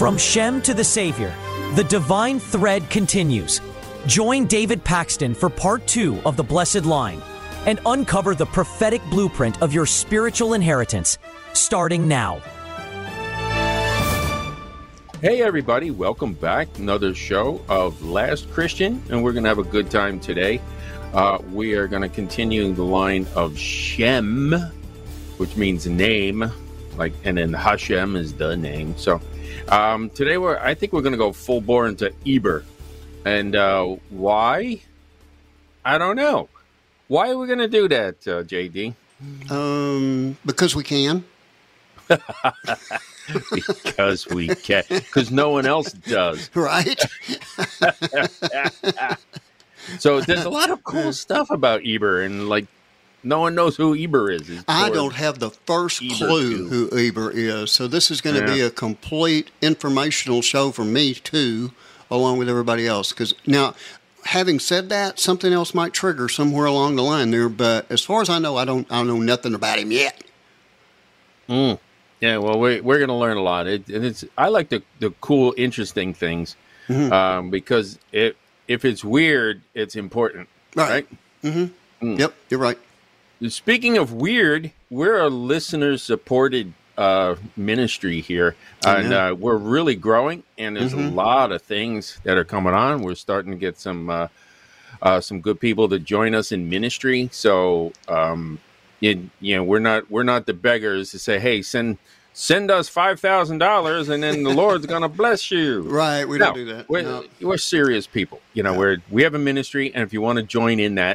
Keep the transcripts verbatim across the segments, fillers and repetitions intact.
From Shem to the Savior, the divine thread continues. Join David Paxton for part two of The Blessed Line and uncover the prophetic blueprint of your spiritual inheritance, starting now. Hey everybody, welcome back. Another show of Last Christian, and we're going to have a good time today. Uh, we are going to continue the line of Shem, which means name, like, and then Hashem is the name. So um, today we're, I think we're going to go full bore into Eber. And uh, why? I don't know. Why are we going to do that, uh, J D? Um, because we can. Because we can. Because no one else does. Right? So there's a lot of cool stuff about Eber, and like no one knows who Eber is. It's I don't have the first Eber clue too. who Eber is. So this is going to Yeah. be a complete informational show for me too, along with everybody else. Because now, having said that, something else might trigger somewhere along the line there. But as far as I know, I don't. I don't know nothing about him yet. Mm. Yeah, well, we're we're going to learn a lot. It, and it's I like the the cool, interesting things Mm-hmm. um, because it if it's weird, it's important, right? Right. Mm-hmm. Mm. Yep, you're right. Speaking of weird, we're a listener-supported uh, ministry here, and uh, we're really growing. And there's Mm-hmm. a lot of things that are coming on. We're starting to get some uh, uh, some good people to join us in ministry. So, um, you, you know, we're not we're not the beggars to say, "Hey, send send us five thousand dollars, and then the Lord's going to bless you." Right. We No, don't do that. We're, No. we're serious people. You know, Yeah. we're we have a ministry, and if you want to join in that,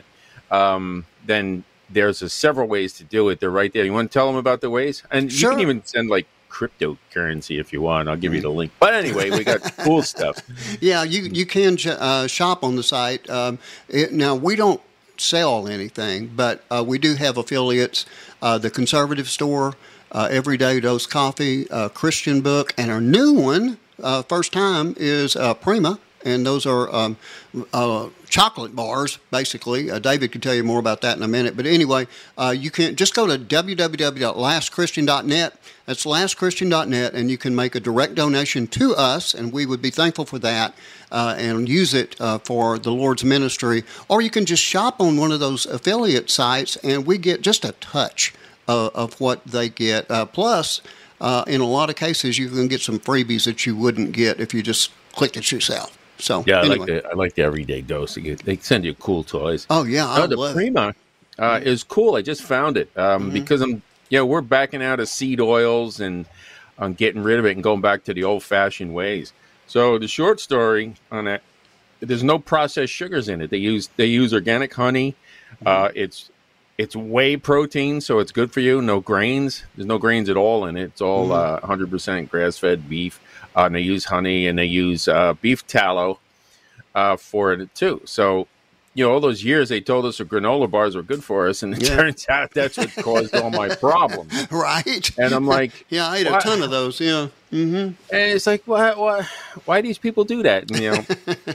um, then there's a several ways to do it. They're right there. You want to tell them about the ways? And Sure. you can even send like cryptocurrency if you want. I'll give you the link. But anyway, we got cool stuff. Yeah, you you can uh, shop on the site. Um, it, now we don't sell anything, but uh, we do have affiliates. Uh, the Conservative Store, uh, Everyday Dose Coffee, uh, Christian Book, and our new one, uh, first time, is uh, Prima, and those are um, uh, chocolate bars, basically. Uh, David can tell you more about that in a minute. But anyway, uh, you can just go to w w w dot last christian dot net. That's last christian dot net, and you can make a direct donation to us, and we would be thankful for that, uh, and use it uh, for the Lord's ministry. Or you can just shop on one of those affiliate sites, and we get just a touch uh, of what they get. Uh, plus, uh, in a lot of cases, you can get some freebies that you wouldn't get if you just clicked it yourself. So Yeah, I anyway. like the I like the everyday dose. They get- they send you cool toys. Oh yeah, I No, the love it. Prima uh, is cool. I just found it um, Mm-hmm. because I'm yeah we're backing out of seed oils and I'm getting rid of it and going back to the old fashioned ways. So the short story on that, there's no processed sugars in it. They use they use organic honey. Uh, it's it's whey protein, so it's good for you. No grains. There's no grains at all in it. It's all uh, one hundred percent grass fed beef. Uh, and they use honey and they use uh, beef tallow uh, for it too. So, you know, all those years they told us the granola bars were good for us, and it Yeah. turns out that's what caused all my problems. Right. And I'm like, yeah, I ate a why- ton of those. Yeah. Mm-hmm. and it's like, why, why, why do these people do that? And, you know,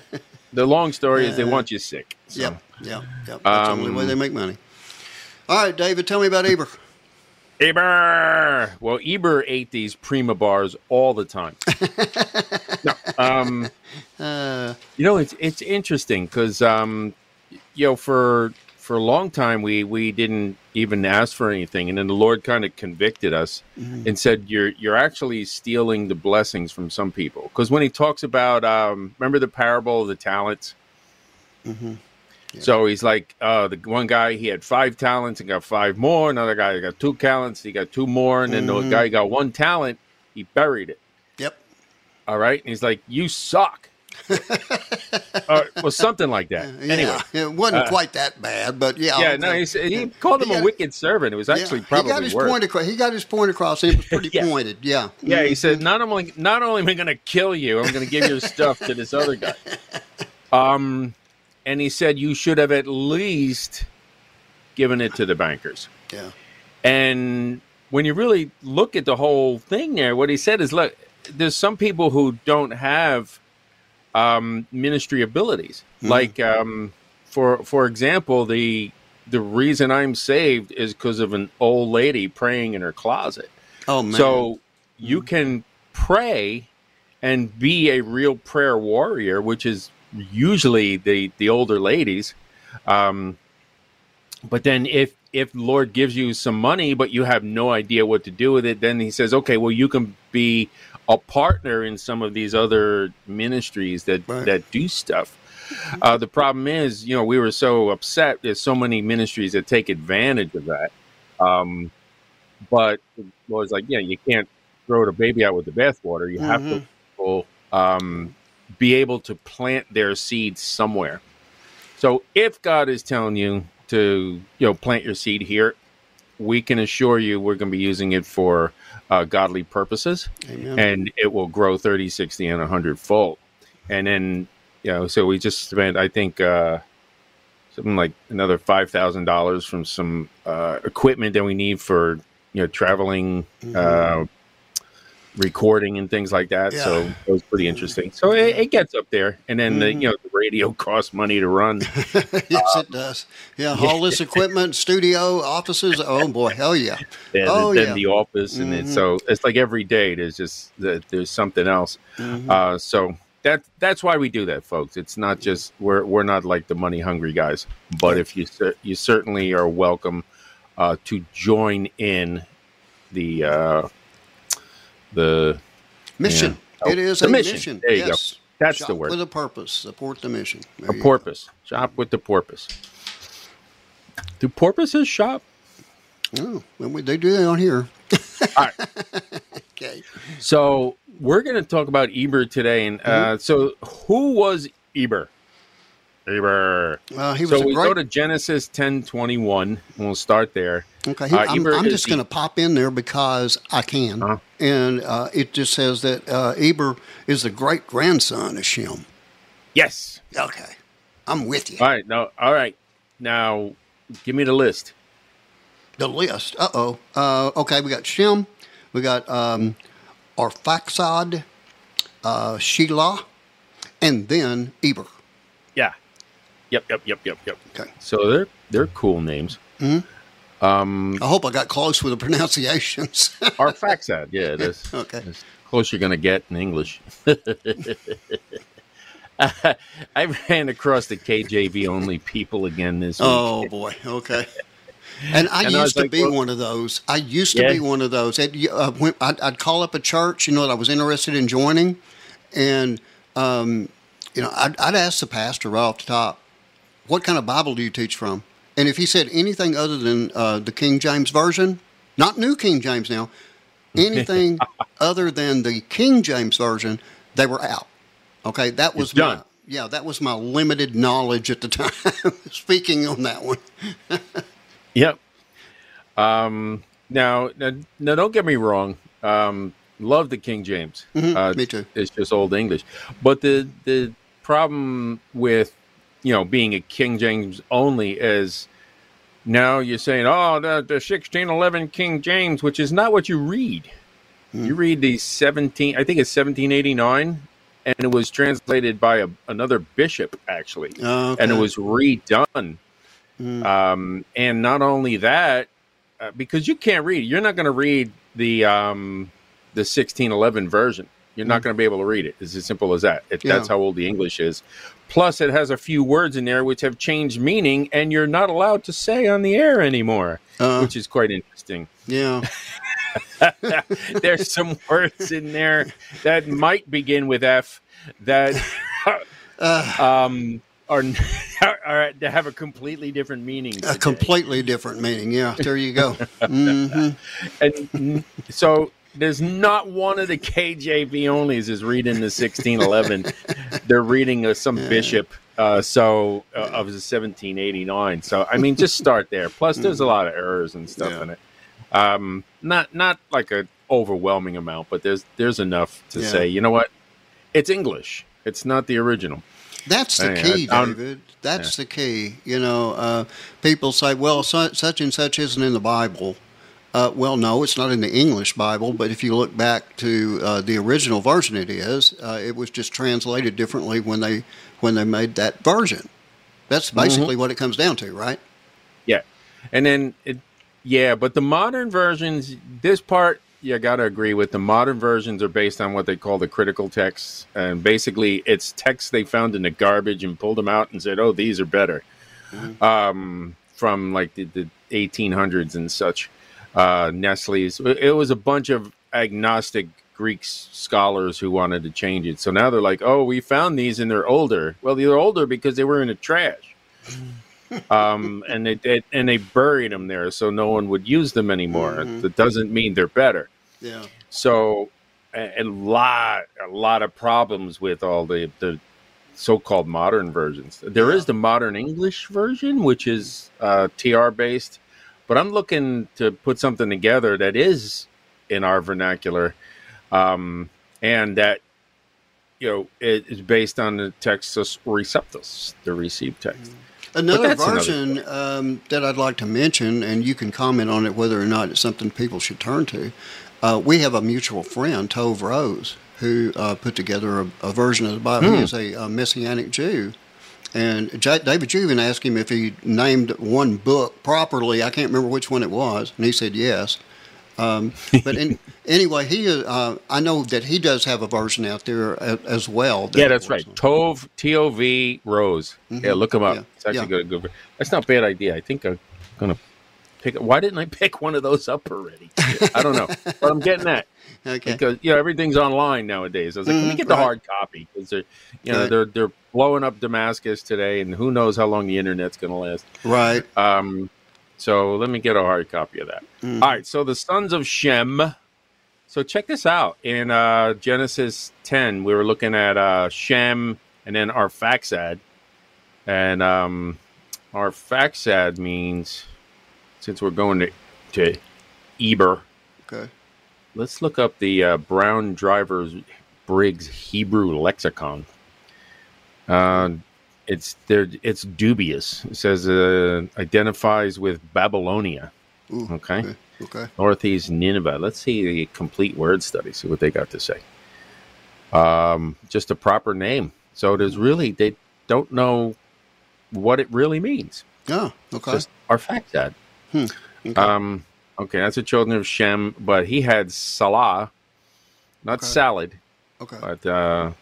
the long story is they want you sick. So. Yep. Yep. Yep. That's the only Um, way they make money. All right, David, tell me about Eber. Eber. Well, Eber ate these Prima bars all the time. no, um, Uh, you know, it's it's interesting because um, you know, for for a long time we we didn't even ask for anything, and then the Lord kind of convicted us Mm-hmm. and said, "You're you're actually stealing the blessings from some people." Because when He talks about, um, remember the parable of the talents. Mm-hmm. So he's like, uh, the one guy, he had five talents and got five more. Another guy got two talents, he got two more. And then Mhm. the guy got one talent, he buried it. Yep. All right. And he's like, you suck. uh, well, something like that. Yeah, Anyway. it wasn't uh, quite that bad, but yeah. Yeah, okay. no, he, said, he called him He a got- wicked servant. It was actually Yeah, probably he got his worse. point across. He got his point across, and it was pretty Yeah. pointed. Yeah. Yeah, he said, not only not only am I going to kill you, I'm going to give your stuff to this other guy. Um, and he said you should have at least given it to the bankers. Yeah. And when you really look at the whole thing there, what he said is, look, there's some people who don't have um, ministry abilities. Mhm. Like, um, for for example, the the reason I'm saved is because of an old lady praying in her closet. Oh man. So you can pray and be a real prayer warrior, which is usually the the older ladies. Um, but then if if Lord gives you some money, but you have no idea what to do with it, then he says, okay, well, you can be a partner in some of these other ministries that, right. that do stuff. Uh, the problem is, you know, we were so upset. There's so many ministries that take advantage of that. Um, but the Lord's like, yeah, you can't throw the baby out with the bathwater. You have mm-hmm. to people, um, be able to plant their seeds somewhere. So if God is telling you to, you know, plant your seed here, we can assure you we're going to be using it for uh, godly purposes. Amen. And it will grow thirty, sixty, and one hundred fold. And then, you know, so we just spent, I think, uh, something like another five thousand dollars from some uh, equipment that we need for, you know, traveling, mm-hmm. uh, recording and things like that. Yeah. So it was pretty interesting. So it, it gets up there. And then, mm-hmm. the, you know, the radio costs money to run. Yes, um, it does. Yeah, all this equipment, studio, offices. Oh, boy, hell yeah. Yeah, oh, then yeah. the office. And mm-hmm. it's, so it's like every day there's just, there's something else. Mm-hmm. Uh, so that that's why we do that, folks. It's not just, we're we're not like the money hungry guys. But if you, you certainly are welcome uh, to join in the, uh, the mission. You know, it is the a mission. mission. There you yes. go. That's Shop the word. With a purpose. Support the mission. There a porpoise. Go. Shop with the porpoise. Do porpoises shop? Oh, well, we, they do that on here. All right. Okay. So we're going to talk about Eber today. And uh, mm-hmm. so who was Eber? Eber. Uh, he was so a we great... go to Genesis ten twenty-one, and we'll start there. Okay, he, uh, I'm, I'm just going to pop in there because I can. Uh-huh. And uh, it just says that uh, Eber is the great-grandson of Shem. Yes. Okay. I'm with you. All right. Now, all right. Now, give me the list. The list. Uh-oh. Uh, okay, we got Shem. We got um, Arphaxad, uh, Shelah, and then Eber. Yeah. Yep, yep, yep, yep, yep. Okay. So they're they're cool names. Mm-hmm. Um, I hope I got close with the pronunciations. Arphaxad, yeah, it is. Okay. As close you're going to get in English. I ran across the K J V only people again this week. Oh, boy. Okay. And I and used I to like, be well, one of those. I used to yeah. be one of those. It, uh, when I'd, I'd call up a church, you know, that I was interested in joining. And, um, you know, I'd, I'd ask the pastor right off the top, what kind of Bible do you teach from? And if he said anything other than uh, the King James Version, not New King James now, anything other than the King James Version, they were out. Okay, that was it's done. my yeah, that was my limited knowledge at the time. Speaking on that one. Yep. Um, now, now, now, don't get me wrong. Um, love the King James. Mm-hmm, uh, me too. It's just Old English, but the the problem with you know, being a King James only is now you're saying, oh, the, the sixteen eleven King James, which is not what you read. Mm. You read the seventeen, I think it's seventeen eighty-nine, and it was translated by a, another bishop, actually. Oh, okay. And it was redone. Mm. Um, and not only that, uh, because you can't read, you're not going to read the um, the sixteen eleven version. You're not going to be able to read it. It's as simple as that. It, yeah. That's how old the English is. Plus, it has a few words in there which have changed meaning, and you're not allowed to say on the air anymore, uh, which is quite interesting. Yeah. There's some words in there that might begin with F that uh, um, are, are to have a completely different meaning today. A completely different meaning. Yeah, there you go. Mm-hmm. And so there's not one of the K J V onlys is reading the sixteen eleven. They're reading uh, some yeah. bishop uh, so uh, of the seventeen eighty-nine. So I mean, just start there. Plus, there's a lot of errors and stuff yeah. in it. Um, not not like an overwhelming amount, but there's there's enough to yeah. say, you know what, it's English. It's not the original. That's the anyway, key, I, David. That's yeah. the key. You know, uh, people say, well, su- such and such isn't in the Bible. Uh, well, no, it's not in the English Bible, but if you look back to uh, the original version, it is. Uh, it was just translated differently when they when they made that version. That's basically mm-hmm. what it comes down to, right? Yeah, and then it, yeah, but the modern versions, this part you got to agree with the modern versions are based on what they call the critical texts, and basically it's texts they found in the garbage and pulled them out and said, "Oh, these are better," mm-hmm. um, from like the, the eighteen hundreds and such. Uh, Nestle's. It was a bunch of agnostic Greek scholars who wanted to change it. So now they're like, "Oh, we found these and they're older." Well, they're older because they were in the trash. um, and they, they and they buried them there so no one would use them anymore. Mm-hmm. That doesn't mean they're better. Yeah. So a, a lot, a lot of problems with all the, the so-called modern versions. There yeah. is the modern English version, which is uh, T R based, but I'm looking to put something together that is in our vernacular, um, and that you know it is based on the Textus Receptus, the received text. Mm-hmm. Another version another um, that I'd like to mention, and you can comment on it whether or not it's something people should turn to. Uh, we have a mutual friend, Tove Rose, who uh, put together a, a version of the Bible. Hmm. He is a, a Messianic Jew. And J- David Juvin asked him if he named one book properly. I can't remember which one it was, and he said yes. Um, but in, anyway, he uh, I know that he does have a version out there as, as well. That yeah, that's right. On. Tove, T O V, Rose. Mm-hmm. Yeah, look him up. Yeah. It's actually yeah. good, good. That's not a bad idea. I think I'm going to pick Why didn't I pick one of those up already? I don't know. But I'm getting that. Okay. Because, you know, everything's online nowadays. I was like, mm-hmm. let me get the right. hard copy. Because, they're, you know, right. they're, they're blowing up Damascus today, and who knows how long the Internet's going to last. Right. Um. So let me get a hard copy of that. Mm. All right, so the sons of Shem. So check this out. In uh, Genesis ten, we were looking at uh, Shem and then Arphaxad. And um, Arphaxad means, since we're going to, to Eber, okay. let's look up the uh, Brown Drivers Briggs Hebrew Lexicon. Uh It's there. It's dubious. It says uh, identifies with Babylonia. Ooh, okay? okay. Okay. Northeast Nineveh. Let's see the complete word study. See what they got to say. Um, just a proper name. So there's really they don't know what it really means. Oh, okay. Just Arphaxad. Hmm. Okay. Um. Okay, that's the children of Shem, but he had Salah, not okay. salad. Okay. But uh,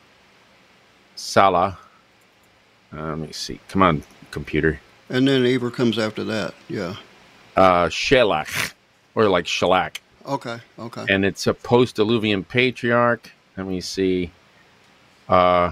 Salah. Uh, let me see. Come on, computer. And then Eber comes after that. Yeah. Uh, Shelach, or like shellac. Okay. Okay. And it's a post-Diluvian patriarch. Let me see. Uh,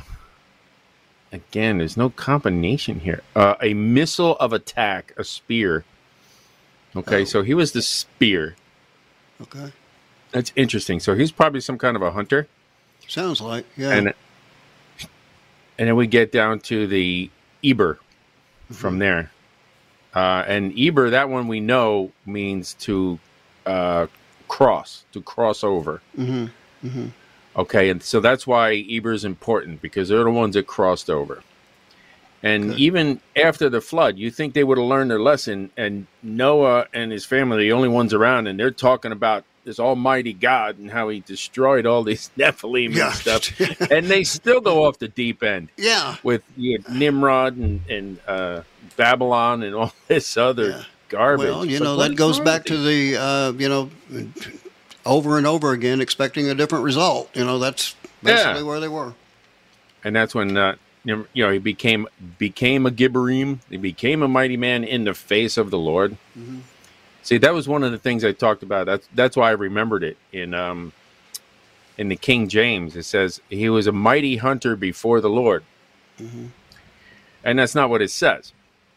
again, there's no combination here. Uh, a missile of attack, a spear. Okay, oh. So he was the spear. Okay. That's interesting. So he's probably some kind of a hunter. Sounds like, yeah. And And then we get down to the Eber mm-hmm. from there. Uh, and Eber, that one we know means to uh, cross, to cross over. Mm-hmm. Mm-hmm. Okay, and so that's why Eber is important, because they're the ones that crossed over. And okay. even after the flood, you think they would have learned their lesson, and Noah and his family are the only ones around, and they're talking about this almighty God and how he destroyed all these Nephilim yeah. and stuff. And they still go off the deep end. Yeah. With you know, Nimrod and, and uh, Babylon and all this other yeah. garbage. Well, you know, that goes back to the, uh, you know, over and over again, expecting a different result. You know, that's basically yeah. where they were. And that's when, uh, you know, he became became a Gibberim. He became a mighty man in the face of the Lord. Mm-hmm. See, that was one of the things I talked about. That's that's why I remembered it in um, in the King James. It says he was a mighty hunter before the Lord, mm-hmm. and that's not what it says.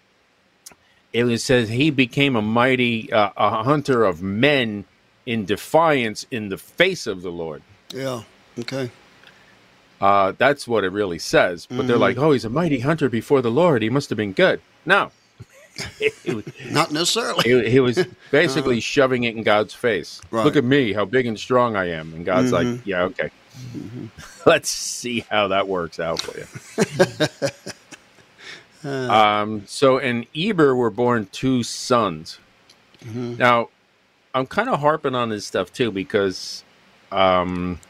It says he became a mighty uh, a hunter of men in defiance in the face of the Lord. Yeah. Okay. Uh, that's what it really says. But mm-hmm. they're like, oh, he's a mighty hunter before the Lord. He must have been good. No. Not necessarily. He, he was basically uh, shoving it in God's face. Right. Look at me, how big and strong I am. And God's mm-hmm. like, yeah, okay. Mm-hmm. Let's see how that works out for you. uh, um, so in Eber were born two sons. Mm-hmm. Now, I'm kind of harping on this stuff too, because um,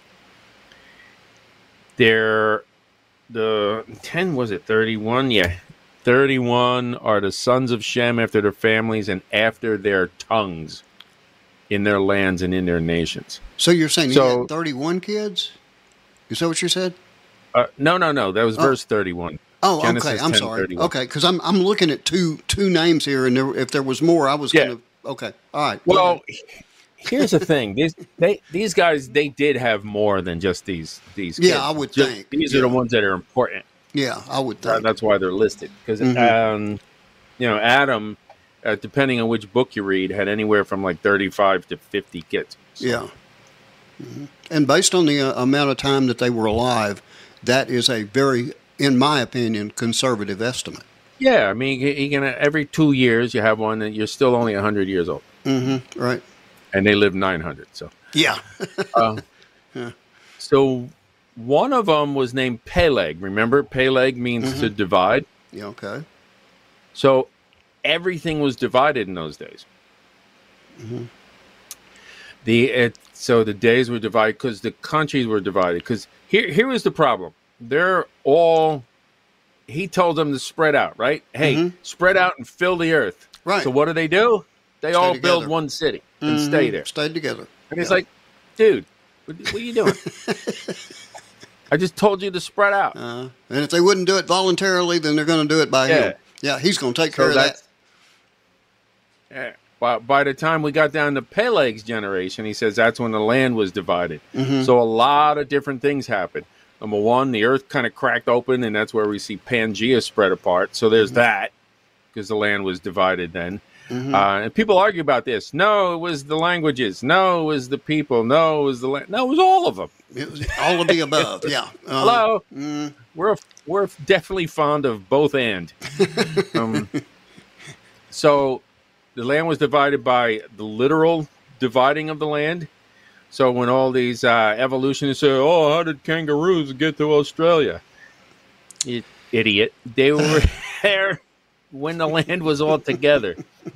they're the ten, was it thirty-one? Yeah. thirty-one are the sons of Shem after their families and after their tongues. in their lands and in their nations. So you're saying So- he had thirty-one kids? Is that what you said? Uh, no, no, no. That was Oh. verse thirty-one. Oh, Genesis okay. I'm ten sorry. thirty-one. Okay, because I'm I'm looking at two two names here, and there, if there was more, I was Yeah. going to. Okay, all right. go Well, ahead. here's the thing: these they these guys they did have more than just these these. Yeah, kids. I would Just- think. these Yeah. are the ones that are important. Yeah, I would Uh, think. that's why they're listed because Mhm. um, you know Adam, uh, depending on which book you read, had anywhere from like thirty-five to fifty kids. So- Yeah. Mhm. And based on the uh, amount of time that they were alive, that is a very, in my opinion, conservative estimate. Yeah, I mean, you, you can every two years you have one, and you're still only a hundred years old, Mm-hmm. Right. and they live nine hundred. So, Yeah. uh, so one of them was named Peleg. Remember, Peleg means to divide. Yeah. Okay. So everything was divided in those days. The it, so the days were divided because the countries were divided. Because here here was the problem: they're all. He told them to spread out, right? Hey, Mhm. spread out and fill the earth. Right. So what do they do? They Stay all together. build one city and Mhm. stay there. Stayed together. And it's Yeah. like, dude, what, what are you doing? I just told you to spread out. Uh, and if they wouldn't do it voluntarily, then they're going to do it by Yeah. him. Yeah, he's going to take So care of that. that's- Yeah. By, by the time we got down to Peleg's generation, he says that's when the land was divided. Mhm. So a lot of different things happened. Number one, the earth kind of cracked open, and that's where we see Pangea spread apart. So there's that, because the land was divided then. Mhm. Uh, and people argue about this. No, it was the languages. No, it was the people. No, it was the land. No, it was all of them. It was all of the above. Yeah. Uh, Hello, mm, we're we're definitely fond of both and. Um, so the land was divided by the literal dividing of the land. So when all these uh, evolutionists say, "Oh, how did kangaroos get to Australia?" You idiot! They were there when the land was all together.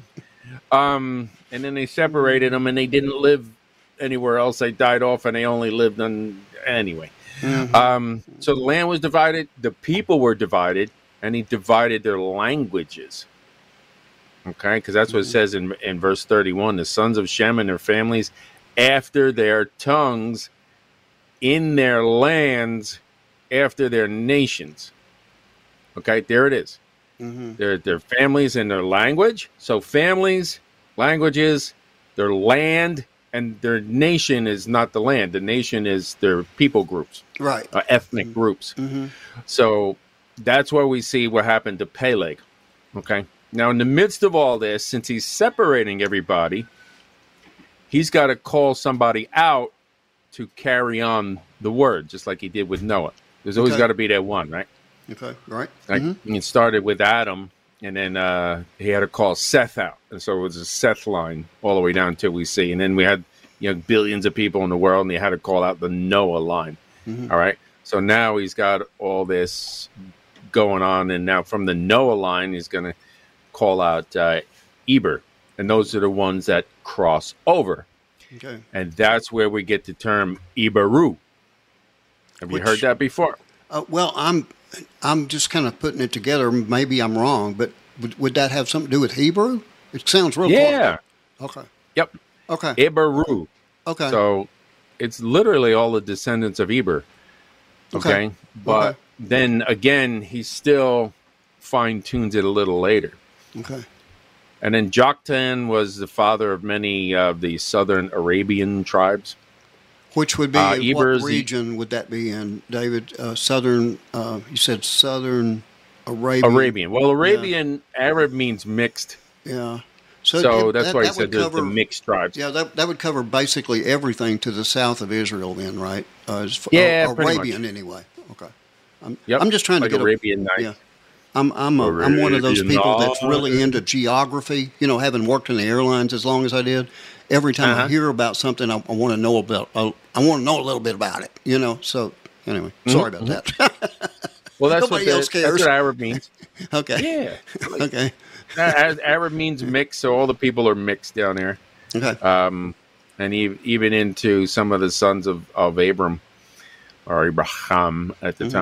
Um, and then they separated them, and they didn't live anywhere else. They died off, and they only lived on anyway. mhm. Um, so the land was divided, the people were divided, and he divided their languages. Okay, because that's what it says in, in verse thirty-one: the sons of Shem and their families after their tongues, in their lands, after their nations. Okay, there it is. Mhm. Their their families and their language. So families, languages, their land, and their nation is not the land. The nation is their people groups, Right. uh, ethnic groups. Mm-hmm. So that's where we see what happened to Peleg. Okay. Now, in the midst of all this, since he's separating everybody, he's got to call somebody out to carry on the word, just like he did with Noah. There's always Okay. got to be that one, right? Okay. Right. Like Mhm. it started with Adam, and then uh, he had to call Seth out, and so it was a Seth line all the way down till we see, and then we had you know billions of people in the world, and he had to call out the Noah line. Mhm. All right, so now he's got all this going on, and now from the Noah line, he's going to call out uh, Eber, and those are the ones that cross over, Okay. and that's where we get the term Eberu. Have Which- you heard that before? Uh, well, I'm I'm just kind of putting it together. Maybe I'm wrong, but would, would that have something to do with Hebrew? It sounds real Yeah. close. Okay. Yep. Okay. Eberu. Okay. So it's literally all the descendants of Eber. Okay. Okay. But Okay. then again, he still fine tunes it a little later. okay. And then Joktan was the father of many of the southern Arabian tribes. Which would be Uh, what Eber's the- region would that be in, David? Uh, southern. Uh, you said southern Arabian. Arabian. Well, Arabian Arab means mixed. Yeah. So, it- that's that- why he that said would there's cover- the mixed tribes. Yeah, that that would cover basically everything to the south of Israel, then, right? Uh, as far- Yeah, uh, pretty Arabian anyway. Okay. I'm, Yep. I'm just trying like to get a, Arabian Nights. yeah. I'm I'm a, I'm one of those Arabian people that's really Nights. into geography. You know, having worked in the airlines as long as I did, every time Uh-huh. I hear about something, I, I want to know about. I, I want to know a little bit about it. You know. So anyway, sorry about that. Well, that's what, Nobody the, else that's cares. what Arab means. okay. Yeah. Okay. Ar- Arab means mixed, so all the people are mixed down there. Okay. Um, and e- even into some of the sons of, of Abram or Abraham at the Mhm. time.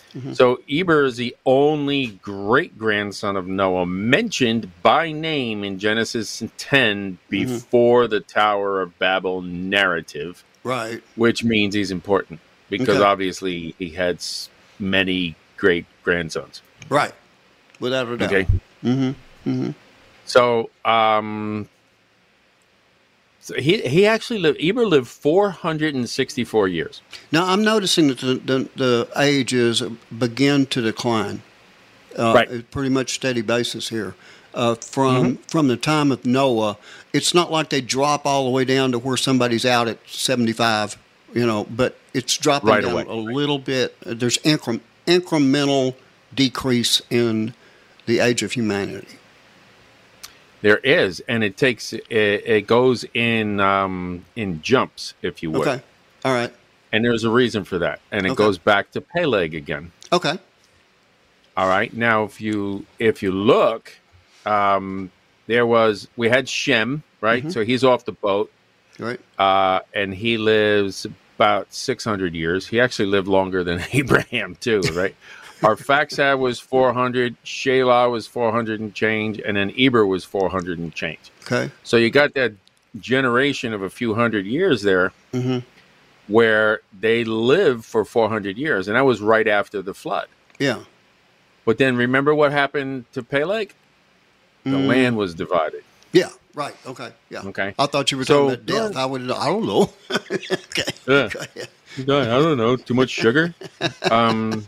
Mm-hmm. So Eber is the only great-grandson of Noah mentioned by name in Genesis ten before mm-hmm. the Tower of Babel narrative. Right. Which means he's important because Okay. obviously he had many great-grandsons. Right. Without a doubt. Okay. Mm-hmm. Mm-hmm. So, um, so he he actually lived. Eber lived four hundred and sixty-four years. Now I'm noticing that the the, the ages begin to decline. Uh, right. It's pretty much steady basis here. Uh, from mm-hmm. from the time of Noah, it's not like they drop all the way down to where somebody's out at seventy-five. You know, but it's dropping right down away. a little bit. There's incre- incremental decrease in the age of humanity. There is, and it takes it, it goes in um, in jumps, if you would. Okay, all right. And there's a reason for that, and it Okay. goes back to Peleg again. Okay. All right. Now, if you if you look, um, there was we had Shem, right? Mm-hmm. So he's off the boat, Right. uh, and he lives about six hundred years. He actually lived longer than Abraham too, right? Arphaxad was four hundred, Shelah was four hundred and change, and then Eber was four hundred and change. Okay. So you got that generation of a few hundred years there Mm-hmm. where they lived for four hundred years, and that was right after the flood. Yeah. But then remember what happened to Peleg? The Mm. land was divided. Yeah. Right. Okay. Yeah. Okay. I thought you were So- talking about death. I would. I don't know. Okay. Yeah. Go ahead. I don't know. Too much sugar. Um,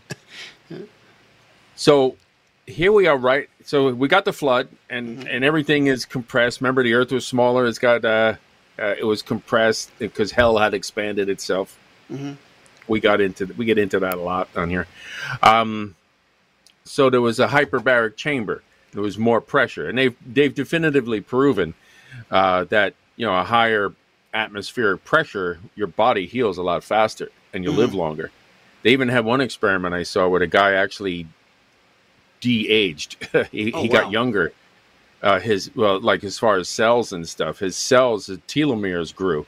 so here we are, right? So we got the flood, and, Mm-hmm. and everything is compressed. Remember, the earth was smaller. It's got uh, uh, it was compressed because hell had expanded itself. Mm-hmm. We got into we get into that a lot on here. Um, so there was a hyperbaric chamber. There was more pressure, and they've they've definitively proven uh, that you know a higher atmospheric pressure, your body heals a lot faster and you Mm-hmm. live longer. They even had one experiment I saw where the guy actually de-aged. he Oh, he wow. got younger. Uh, his well, like as far as cells and stuff, his cells, his telomeres grew.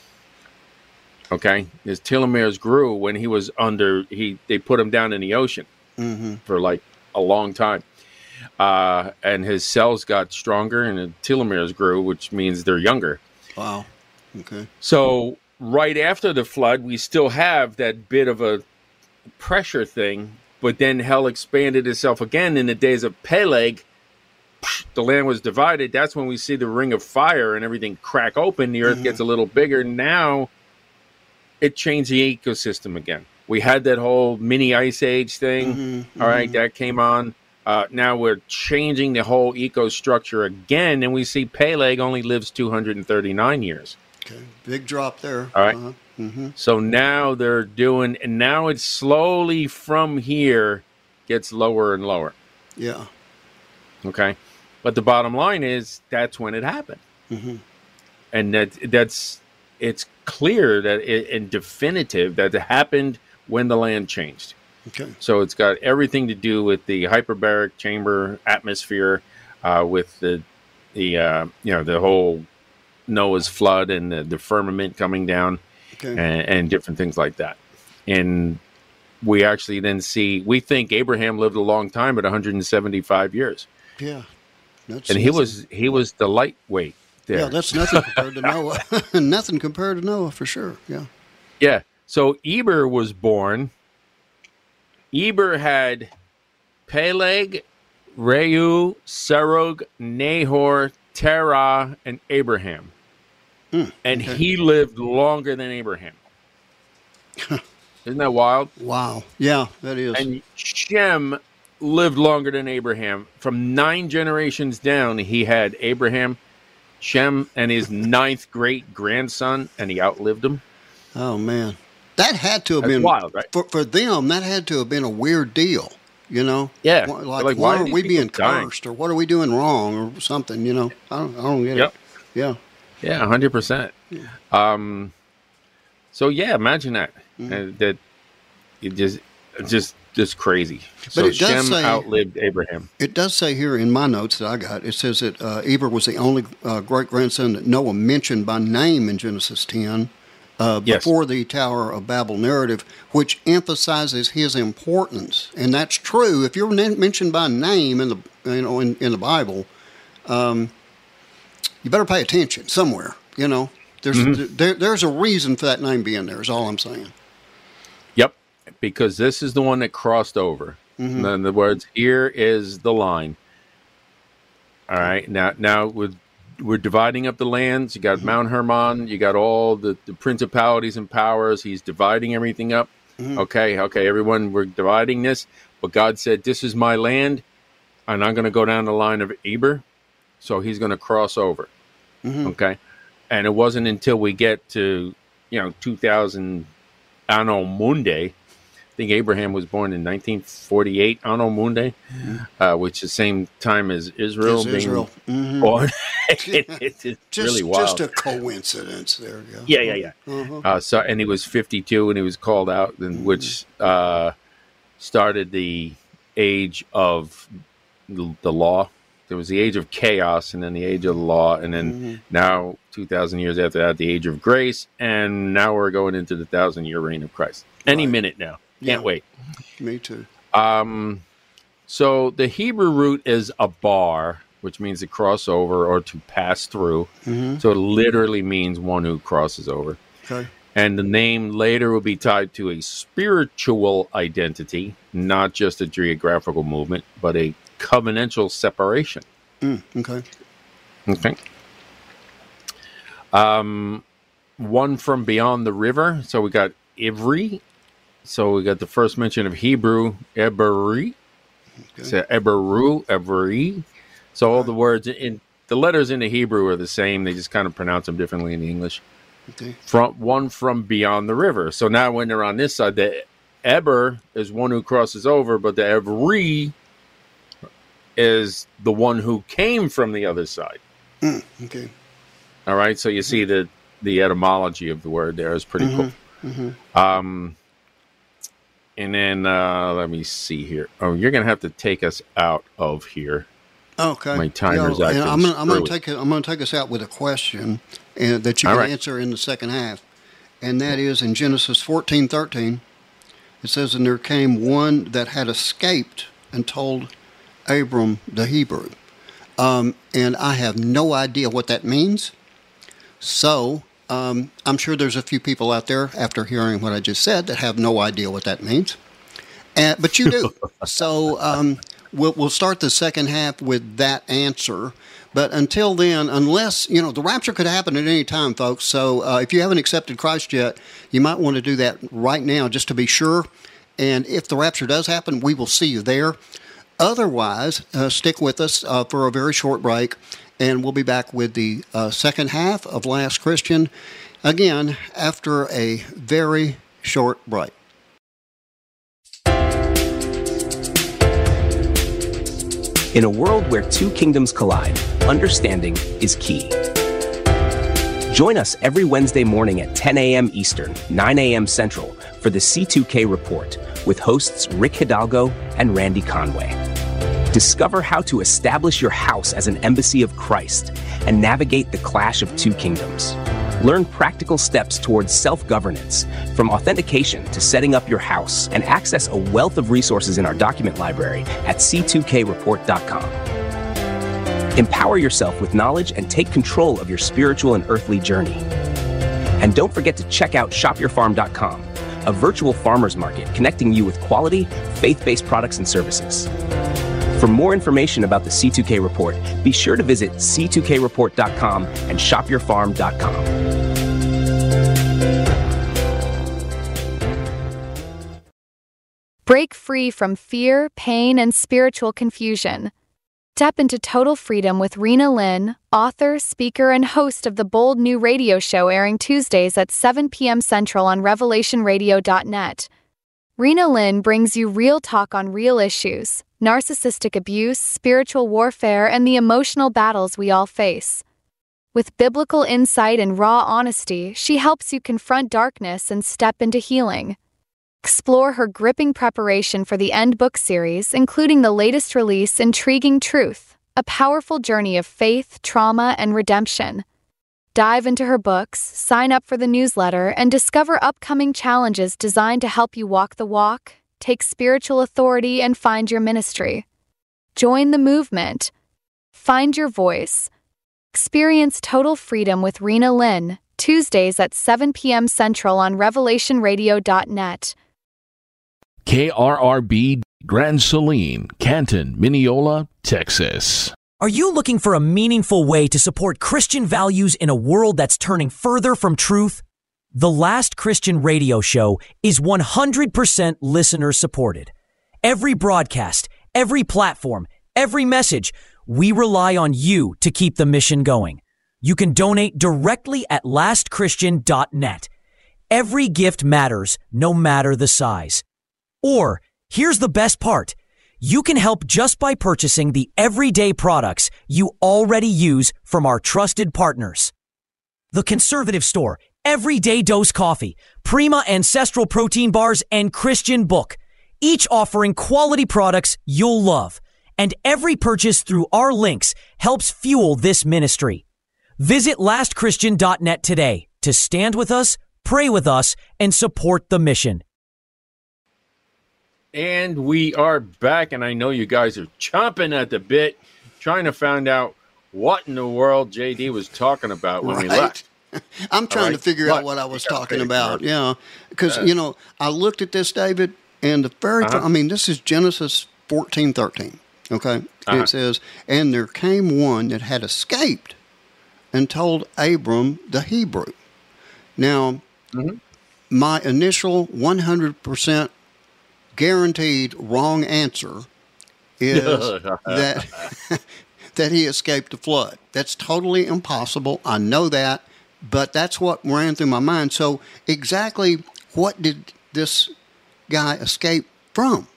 Okay, his telomeres grew when he was under. He they put him down in the ocean Mm-hmm. for like a long time, uh, and his cells got stronger and the telomeres grew, which means they're younger. Wow. Okay. So right after the flood, we still have that bit of a pressure thing, but then hell expanded itself again in the days of Peleg. The land was divided. That's when we see the ring of fire and everything crack open. The earth Mhm. gets a little bigger. Now it changed the ecosystem again. We had that whole mini ice age thing. Mhm, All right, mhm. that came on. Uh, now we're changing the whole eco structure again, and we see Peleg only lives two hundred thirty-nine years. Okay. Big drop there. All right. Uh-huh. Mm-hmm. So now they're doing, and now it's slowly from here gets lower and lower. Yeah. Okay, but the bottom line is that's when it happened, Mm-hmm. and that that's it's clear that it, and definitive that it happened when the land changed. Okay. So it's got everything to do with the hyperbaric chamber atmosphere, uh, with the the uh, you know the whole Noah's flood and the, the firmament coming down. Okay. and, and different things like that. And we actually then see, we think Abraham lived a long time at one hundred seventy-five years. Yeah. That's And he nothing. was he was the lightweight there. Yeah, that's nothing compared to Noah. Nothing compared to Noah for sure. Yeah. Yeah. So Eber was born. Eber had Peleg, Reu, Serug, Nahor, Terah, and Abraham. Mm, And okay. he lived longer than Abraham. Isn't that wild? Wow. Yeah, that is. And Shem lived longer than Abraham. From nine generations down, he had Abraham, Shem, and his ninth great grandson, and he outlived him. Oh man, that had to have That's been wild, right? for for them. That had to have been a weird deal. You know. Yeah. Why- Like, Like, why, why are are these we being people dying? cursed, or what are we doing wrong, or something? You know. I don't. I don't get Yep. it. Yeah. Yeah, one hundred percent. Um, so, yeah, imagine that. Mm-hmm. Uh, that it just, just, just crazy. So it does Shem say- outlived Abraham. It does say here in my notes that I got, it says that uh, Eber was the only uh, great grandson that Noah mentioned by name in Genesis ten, uh, Yes. before the Tower of Babel narrative, which emphasizes his importance, and that's true. If you're na- mentioned by name in the you know in, in the Bible, um, you better pay attention somewhere. You know, there's Mm-hmm. there, there's a reason for that name being there. Is all I'm saying. Yep, because this is the one that crossed over. Mm-hmm. In other words, here is the line. All right, now now we're, we're dividing up the lands. You got Mount Hermon. You got all the, the principalities and powers. He's dividing everything up. Mm-hmm. Okay, okay, everyone, we're dividing this. But God said, this is my land, and I'm going to go down the line of Eber. So he's going to cross over. Mm-hmm. Okay, and it wasn't until we get to, you know, two thousand Anno Mundi. I think Abraham was born in nineteen forty-eight, Anno Mundi, mm-hmm. uh, which is the same time as Israel As being Israel. Mm-hmm. born. it, it, it's Just, really wild. just a coincidence. There you go. Yeah, yeah, yeah. Uh-huh. Uh, so, and he was fifty-two, and he was called out, and Mm-hmm. which uh, started the age of the, the law. There was the age of chaos, and then the age of the law, and then Mm-hmm. now, two thousand years after that, the age of grace, and now we're going into the thousand-year reign of Christ. Any Right. minute now. Can't Yeah. wait. Me too. Um, so the Hebrew root is abar, which means to cross over or to pass through. Mm-hmm. So it literally means one who crosses over. Okay. And the name later will be tied to a spiritual identity, not just a geographical movement, but a covenantal separation. Mm, okay. Okay. Um, one from beyond the river. So we got Ivri. So we got the first mention of Hebrew, Eberi. Okay. So Eberu, Eberi. So all the words in the letters in the Hebrew are the same. They just kind of pronounce them differently in the English. Okay. From one from beyond the river. So now when they're on this side, the Eber is one who crosses over, but the Eberi is the one who came from the other side. Mm, okay. All right. So you see the the etymology of the word there is pretty Mm-hmm. cool. Mm-hmm. Um, and then uh, let me see here. Oh, you're gonna have to take us out of here. Okay. My timer's Yeah, and acting I'm gonna, I'm gonna screwy. take it, I'm going to take us out with a question, and that you All can right. answer in the second half, and that is in Genesis fourteen thirteen. It says, "And there came one that had escaped and told Abram the Hebrew," um, and I have no idea what that means. So um, I'm sure there's a few people out there after hearing what I just said that have no idea what that means, and, but you do. so. Um, We'll, we'll start the second half with that answer. But until then, unless, you know, the rapture could happen at any time, folks. So uh, if you haven't accepted Christ yet, you might want to do that right now just to be sure. And if the rapture does happen, we will see you there. Otherwise, uh, stick with us uh, for a very short break, and we'll be back with the uh, second half of Last Christian, again, after a very short break. In a world where two kingdoms collide, understanding is key. Join us every Wednesday morning at ten a.m. Eastern, nine a.m. Central for the C two K Report with hosts Rick Hidalgo and Randy Conway. Discover how to establish your house as an embassy of Christ and navigate the clash of two kingdoms. Learn practical steps towards self-governance, from authentication to setting up your house, and access a wealth of resources in our document library at c two k report dot com. Empower yourself with knowledge and take control of your spiritual and earthly journey. And don't forget to check out shop your farm dot com, a virtual farmers market connecting you with quality, faith-based products and services. For more information about the C two K Report, be sure to visit c two k report dot com and shop your farm dot com. Break free from fear, pain, and spiritual confusion. Step into total freedom with Rena Lynn, author, speaker, and host of the Bold New Radio Show, airing Tuesdays at seven p.m. Central on revelation radio dot net. Rena Lynn brings you real talk on real issues, narcissistic abuse, spiritual warfare, and the emotional battles we all face. With biblical insight and raw honesty, she helps you confront darkness and step into healing. Explore her gripping preparation for the End Book series, including the latest release, Intriguing Truth, a powerful journey of faith, trauma, and redemption. Dive into her books, sign up for the newsletter, and discover upcoming challenges designed to help you walk the walk, take spiritual authority, and find your ministry. Join the movement. Find your voice. Experience total freedom with Rena Lynn, Tuesdays at seven p.m. Central on revelation radio dot net. K R R B Grand Saline, Canton, Mineola, Texas. Are you looking for a meaningful way to support Christian values in a world that's turning further from truth? The Last Christian Radio Show is one hundred percent listener supported. Every broadcast, every platform, every message, we rely on you to keep the mission going. You can donate directly at last christian dot net. Every gift matters, no matter the size. Or, here's the best part. You can help just by purchasing the everyday products you already use from our trusted partners. The Conservative Store, Everyday Dose Coffee, Prima Ancestral Protein Bars, and Christian Book, each offering quality products you'll love. And every purchase through our links helps fuel this ministry. Visit last christian dot net today to stand with us, pray with us, and support the mission. And we are back, and I know you guys are chomping at the bit, trying to find out what in the world J D was talking about when right. we left. I'm trying right. to figure what? out what I was You got talking big, about. bro. Yeah, because, Yeah. you know, I looked at this, David, and the very, Uh-huh. I mean, this is Genesis fourteen thirteen, okay? And Uh-huh. it says, and there came one that had escaped and told Abram the Hebrew. Now, Mhm. my initial one hundred percent guaranteed wrong answer is that that he escaped the flood. That's totally impossible. I know that, but that's what ran through my mind. So exactly what did this guy escape from?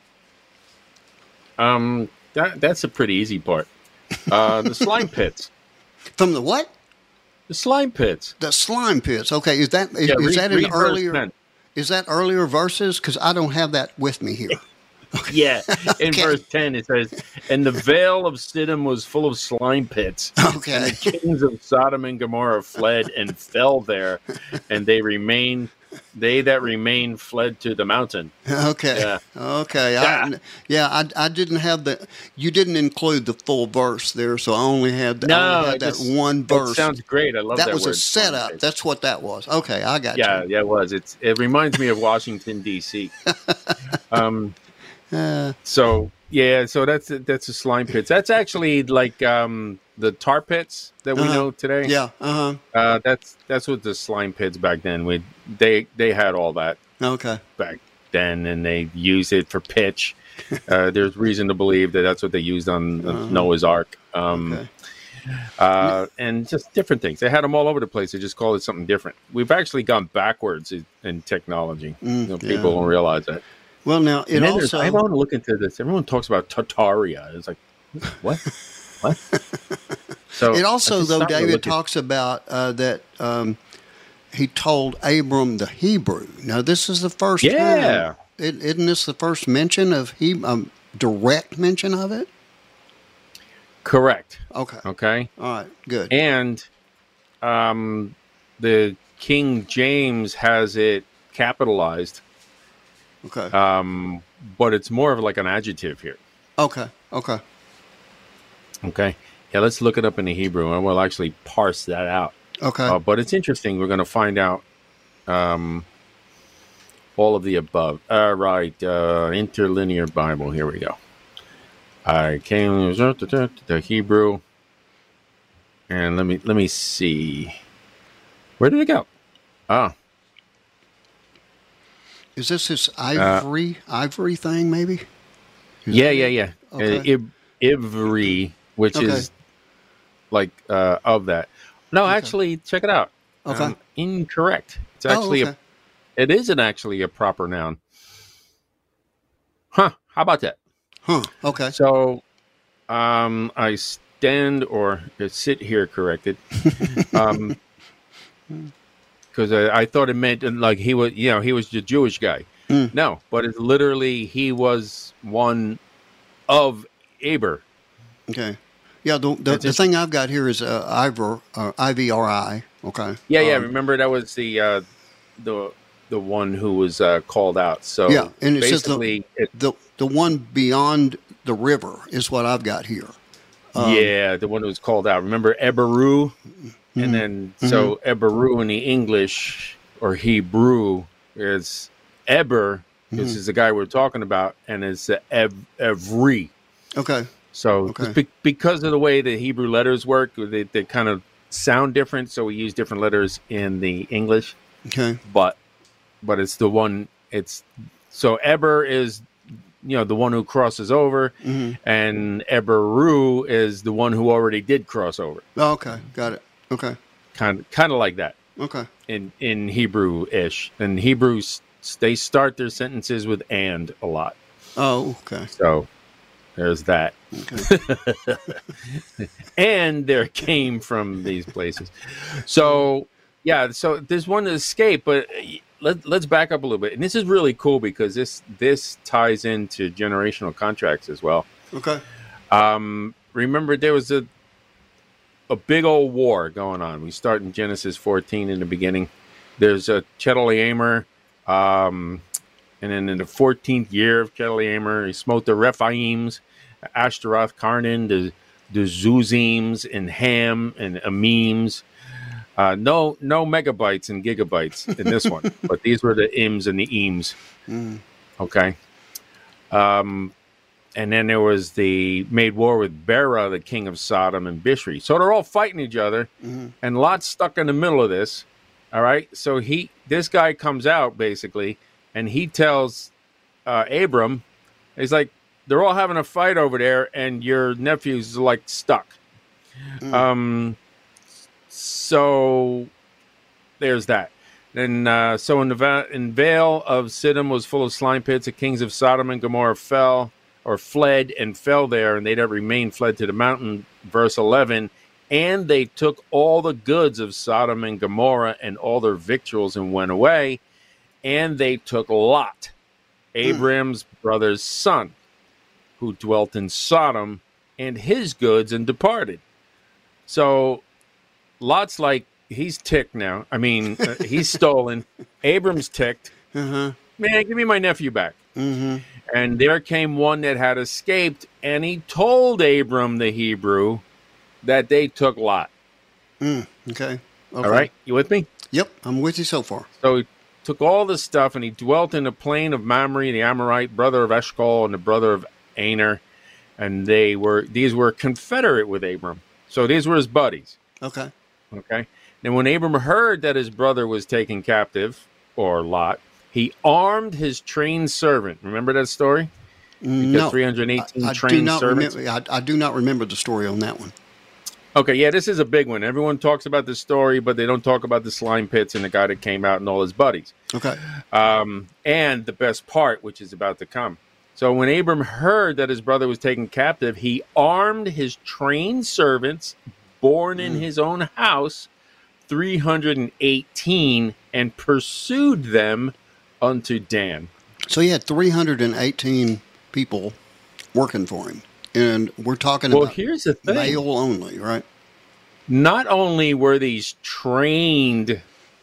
Um, that that's a pretty easy part. Uh, the slime pits. From the what? The slime pits. The slime pits. Okay, is that is, Yeah, is read- that in read verse earlier? ten. Is that earlier verses? Because I don't have that with me here. Yeah, in Okay. verse ten it says, "And the vale of Siddim was full of slime pits. Okay. And the kings of Sodom and Gomorrah fled and fell there, and they remained. They that remained fled to the mountain." Okay. Yeah. Okay. Yeah. I, yeah. I, I didn't have the. You didn't include the full verse there, so I only had, I No, only had it that just- one That verse. sounds great. I love that. that was word, a setup. slime pits. That's what that was. Okay, I got Yeah, you. yeah, it was. It's it reminds me of Washington D C. Um, Uh, so yeah, so that's that's a slime pits. That's actually like um the tar pits that we Uh-huh. know today. yeah. Uh huh. Uh, that's that's what the slime pits back then. We they they had all that Okay. back then, and they used it for pitch. Uh, there's reason to believe that that's what they used on the Uh-huh. Noah's Ark. Um, Okay. uh, and just different things. They had them all over the place. They just called it something different. We've actually gone backwards in, in technology. Mm, You know, yeah. people don't realize that. Well, now it And then there's- also. I want to look into this. Everyone talks about Tartaria. It's like, what? What? So It I also, just though, started to David look at- talks about uh, that um, he told Abram the Hebrew. Now, this is the first Yeah. time. It, isn't this the first mention of he um, direct mention of it? Correct. Okay. Okay. All right. Good. And um, the King James has it capitalized, Okay. um, but it's more of like an adjective here. Okay. Okay. Okay. Yeah, let's look it up in the Hebrew, and we'll actually parse that out. Okay. Uh, but it's interesting. We're going to find out um, all of the above. All right. Uh, interlinear Bible. Here we go. I came to the Hebrew, and let me let me see. Where did it go? Ah, Is this this ivory ivory thing? Maybe. yeah, yeah, yeah. Okay. Uh, Ib- Ivry, which Okay. is like uh, of that. No, actually, check it out. Okay. Um, incorrect. It's Oh, actually okay. a. It isn't actually a proper noun. Huh? How about that? Huh. Okay. So, um, I stand or sit here corrected, um, because I, I thought it meant like he was, you know, he was the Jewish guy. Mm. No, but it's literally he was one of Aber. Okay. Yeah, the the, the thing I've got here is uh, Ivor, uh, I V R I. Okay. Yeah, yeah. Um, Remember that was the uh, the the one who was uh, called out. So yeah, and it says basically, the, it, the the one beyond the river is what I've got here. Um, yeah, the one who was called out. Remember Eberu, mm-hmm. and then so mm-hmm. Eberu in the English or Hebrew is Eber. This mm-hmm. is the guy we're talking about, and it's the Ev Evri. Okay. So okay. be- because of the way the Hebrew letters work, they, they kind of sound different. So we use different letters in the English. Okay. But but it's the one. It's so Eber is you know the one who crosses over, mm-hmm. and Eberu is the one who already did cross over. Oh, okay, got it. Okay. Kind of kind of like that. Okay. In in Hebrew ish, and Hebrews they start their sentences with "and" a lot. Oh, okay. So there's that. Okay. And there came from these places. So yeah, so there's one to escape, but let, let's back up a little bit. And this is really cool because this this ties into generational contracts as well. Okay. Um, remember there was a a big old war going on. We start in Genesis fourteen in the beginning. There's a Chedorlaomer, um, and then in the fourteenth year of Chedorlaomer, he smote the Rephaims, Ashtaroth, Karnan, the the Zuzims, and Ham, and Amims. Uh, no, no megabytes and gigabytes in this one, but these were the ims and the ems. Mm. Okay. Um, and then there was the made war with Bera, the king of Sodom, and Bishri. So they're all fighting each other, mm-hmm. and Lot's stuck in the middle of this. All right. So he, this guy comes out basically, and he tells uh, Abram, he's like, they're all having a fight over there, and your nephew's like stuck. Mm. Um. So there's that. And uh, so in the va- in Vale of Siddim was full of slime pits. The kings of Sodom and Gomorrah fell or fled and fell there, and they that remained fled to the mountain. Verse eleven. And they took all the goods of Sodom and Gomorrah and all their victuals and went away. And they took Lot, Abram's mm. brother's son, who dwelt in Sodom, and his goods and departed. So Lot's like, he's ticked now. I mean, uh, he's stolen. Abram's ticked. Uh-huh. Man, give me my nephew back. Mm-hmm. And there came one that had escaped, and he told Abram the Hebrew that they took Lot. Mm, okay. okay. All right. You with me? Yep. I'm with you so far. So he took all this stuff, and he dwelt in the plain of Mamre, the Amorite, brother of Eshcol, and the brother of Aner. And they were these were confederate with Abram. So these were his buddies. Okay. Okay. And when Abram heard that his brother was taken captive, or Lot, he armed his trained servant. Remember that story? No. three hundred eighteen I, I trained do not servants. Remember, I, I do not remember the story on that one. Okay, yeah, this is a big one. Everyone talks about this story, but they don't talk about the slime pits and the guy that came out and all his buddies. Okay. Um, and the best part, which is about to come. So when Abram heard that his brother was taken captive, he armed his trained servants, born in mm. his own house, three hundred eighteen, and pursued them unto Dan. So he had three hundred eighteen people working for him. And we're talking well, about here's the thing. male only, right? Not only were these trained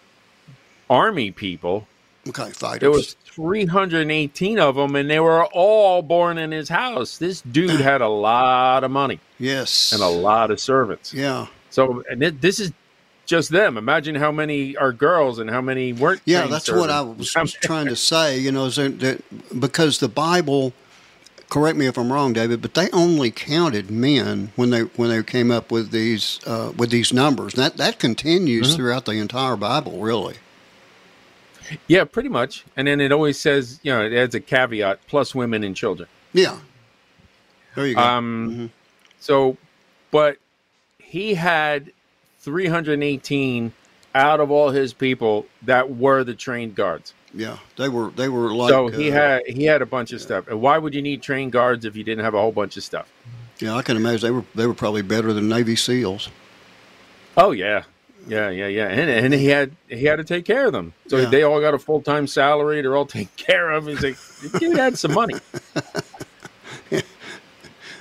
army people, okay, fighters. There was three hundred eighteen of them, and they were all born in his house. This dude had a lot of money. Yes. And a lot of servants. Yeah. So and it, this is just them. Imagine how many are girls and how many weren't. Yeah, that's servants. What I was, was trying to say. You know, that, that because the Bible, correct me if I'm wrong, David, but they only counted men when they when they came up with these uh, with these numbers. That that continues mm-hmm. throughout the entire Bible, really. Yeah, pretty much. And then it always says, you know, it adds a caveat: plus women and children. Yeah. There you go. Um, mm-hmm. So, but he had three hundred eighteen out of all his people that were the trained guards. Yeah, they were. They were like. So he uh, had he had a bunch of stuff. And why would you need trained guards if you didn't have a whole bunch of stuff? Yeah, I can imagine they were. They were probably better than Navy SEALs. Oh yeah, yeah, yeah, yeah. And and he had he had to take care of them. So yeah. they all got a full time salary. They're all taken care of. He's like, dude had some money.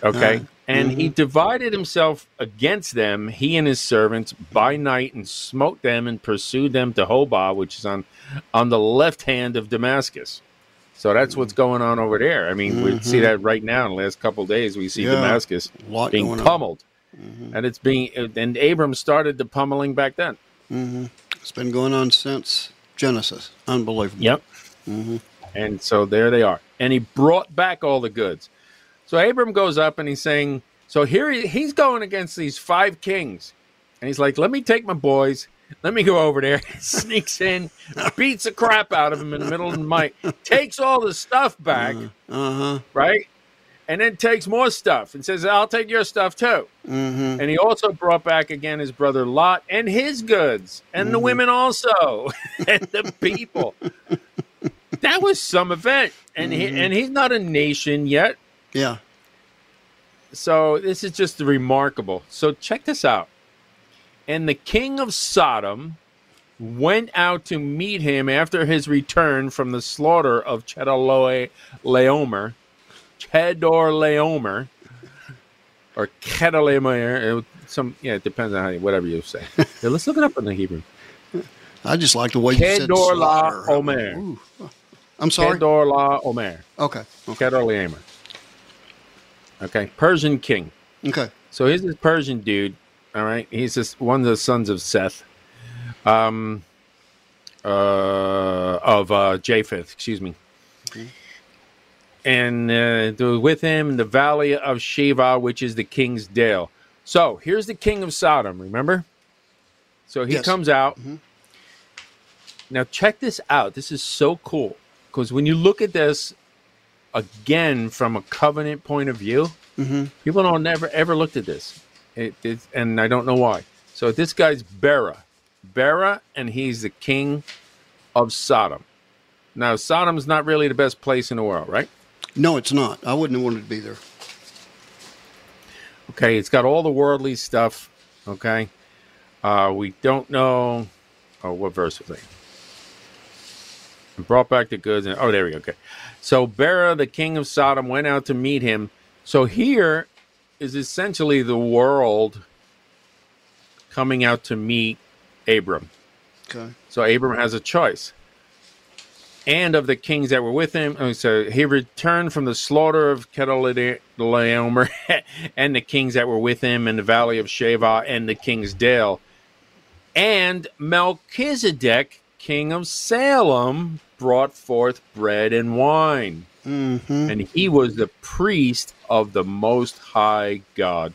Okay. Uh, and mhm. he divided himself against them, he and his servants, by night, and smote them and pursued them to Hobah, which is on, on the left hand of Damascus. So that's what's going on over there. I mean, we see that right now in the last couple of days. We see Yeah, Damascus a lot being going on. pummeled. And it's being, and Abram started the pummeling back then. hmm It's been going on since Genesis. Unbelievable. Yep. And so there they are. And he brought back all the goods. So Abram goes up and he's saying, so here he, he's going against these five kings. And he's like, let me take my boys. Let me go over there. Sneaks in, beats the crap out of him in the middle of the night, takes all the stuff back, Uh-huh. right? And then takes more stuff and says, I'll take your stuff too. Mm-hmm. And he also brought back again his brother Lot and his goods, and the women also, and the people. That was some event. And he, and he's not a nation yet. Yeah. So this is just remarkable. So check this out. And the king of Sodom went out to meet him after his return from the slaughter of Chedorlaomer, Chedorlaomer, or Chedorlaomer. Some yeah, it depends on how you, whatever you say. Yeah, let's look it up in the Hebrew. I just like the way you said slaughter. Chedorlaomer. Ooh. I'm sorry. Chedorlaomer. Okay. Okay. Chedorlaomer. Okay, Persian king. Okay. So here's this Persian dude. All right, he's just one of the sons of Seth, um, uh, of uh, Japheth. Excuse me. Okay. And uh, they were with him in the valley of Sheva, which is the king's dale. So here's the king of Sodom. Remember? So he Yes. comes out. Mhm. Now check this out. This is so cool because when you look at this again from a covenant point of view, Mm-hmm. people don't never ever looked at this. It, it, and I don't know why. So this guy's Bera. Bera, and he's the king of Sodom. Now, Sodom's not really the best place in the world, right? No, it's not. I wouldn't have wanted to be there. Okay, it's got all the worldly stuff, okay? Uh, we don't know... Oh, what verse was it? And brought back the goods. And, oh, there we go. Okay. So Bera, the king of Sodom, went out to meet him. So here is essentially the world coming out to meet Abram. Okay. So Abram has a choice. And of the kings that were with him, oh, so he returned from the slaughter of Chedorlaomer and the kings that were with him in the valley of Sheva and the king's dale. And Melchizedek, king of Salem, brought forth bread and wine. Mm-hmm. And he was the priest of the Most High God.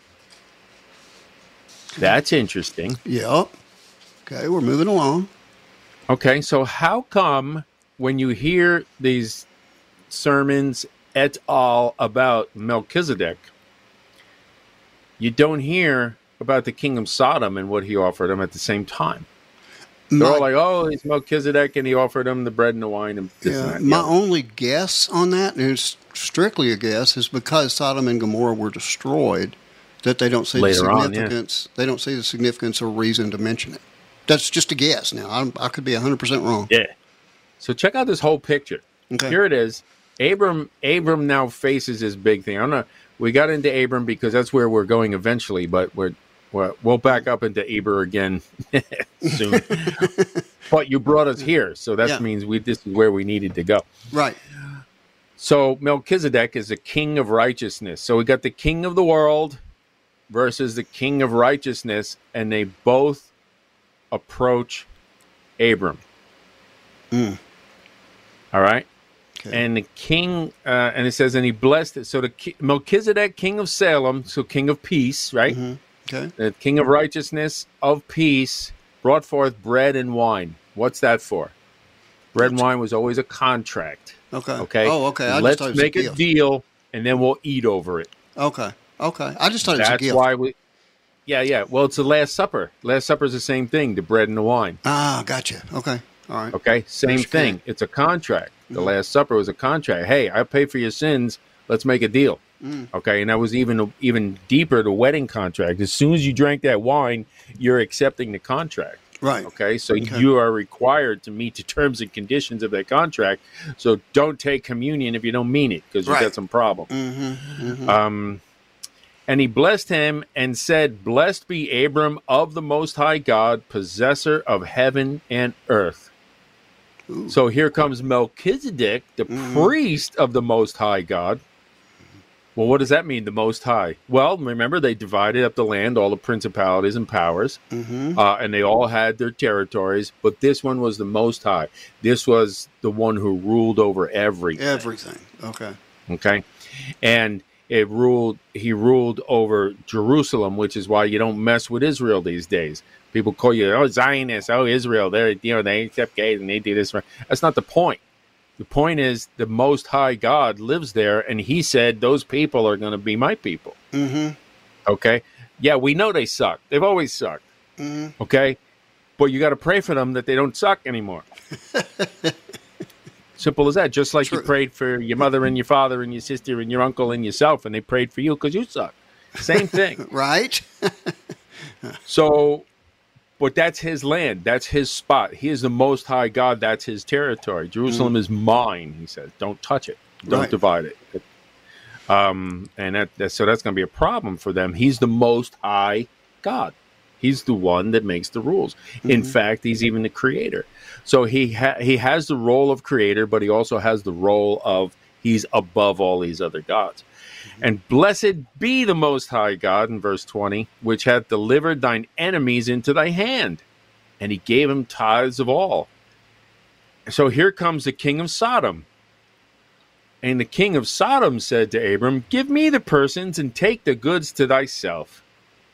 That's interesting. Yep. Okay, we're moving along. Okay, so how come when you hear these sermons et al. About Melchizedek, you don't hear about the king of Sodom and what he offered them at the same time? They're My, all like, oh, he's Melchizedek, and he offered them the bread and the wine. And this yeah, and that. my Yeah. only guess on that, and it's strictly a guess, is because Sodom and Gomorrah were destroyed, that they don't see Later the on, yeah. significance. They don't see the significance or reason to mention it. That's just a guess. Now I'm, I could be one hundred percent wrong. Yeah. So check out this whole picture. Okay. Here it is. Abram Abram now faces this big thing. I don't know. We got into Abram because that's where we're going eventually, but we're, we're we'll back up into Eber again soon. But you brought us here, so that Yeah. means we this is where we needed to go. Right. So Melchizedek is the king of righteousness. So we got the king of the world versus the king of righteousness, and they both approach Abram. Mm. All right. Okay. And the king, uh, and it says, and he blessed it. So the ki- Melchizedek, king of Salem, so king of peace, right? Mhm. Okay. The king of righteousness, of peace, brought forth bread and wine. What's that for? Bread and wine was always a contract. Okay. Okay. Oh, okay. I just Let's thought it was a make a, gift. deal, and then we'll eat over it. Okay. Okay. I just thought it was a That's gift. why we. Yeah, yeah. Well, it's the Last Supper. Last Supper is the same thing, the bread and the wine. Ah, gotcha. Okay. All right. Okay, same That's thing. good. It's a contract. The Mhm. Last Supper was a contract. Hey, I pay for your sins. Let's make a deal. Mm. Okay, and that was even even deeper. The wedding contract. As soon as you drank that wine, you're accepting the contract. Right. Okay, so Okay. you are required to meet the terms and conditions of that contract. So don't take communion if you don't mean it, because you've Right. got some problem. Mm-hmm. Mm-hmm. Um, and he blessed him and said, "Blessed be Abram of the Most High God, possessor of heaven and earth." Ooh. So here comes Melchizedek, the Mhm. priest of the Most High God. Well, what does that mean, the Most High? Well, remember, they divided up the land, all the principalities and powers, Mm-hmm. uh, and they all had their territories, but this one was the Most High. This was the one who ruled over everything. Everything. Okay. Okay, and it ruled. He ruled over Jerusalem, which is why you don't mess with Israel these days. People call you, oh, Zionists, oh, Israel. They're, you know, they accept gays and they do this. That's not the point. The point is the Most High God lives there, and He said those people are going to be my people. Mm-hmm. Okay, yeah, we know they suck. They've always sucked. Mm-hmm. Okay, but you got to pray for them that they don't suck anymore. Simple as that. Just like True. you prayed for your mother and your father and your sister and your uncle and yourself, and they prayed for you because you suck. Same thing. Right. So, but that's his land. That's his spot. He is the Most High God. That's his territory. Jerusalem is mine, he says. Don't touch it. Don't Right. divide it. Um, and that, that so that's going to be a problem for them. He's the Most High God. He's the one that makes the rules. In fact, he's even the creator. So he ha- he has the role of creator, but he also has the role of he's above all these other gods. And blessed be the Most High God, in verse twenty, which hath delivered thine enemies into thy hand. And he gave him tithes of all. So here comes the king of Sodom. And the king of Sodom said to Abram, "Give me the persons and take the goods to thyself."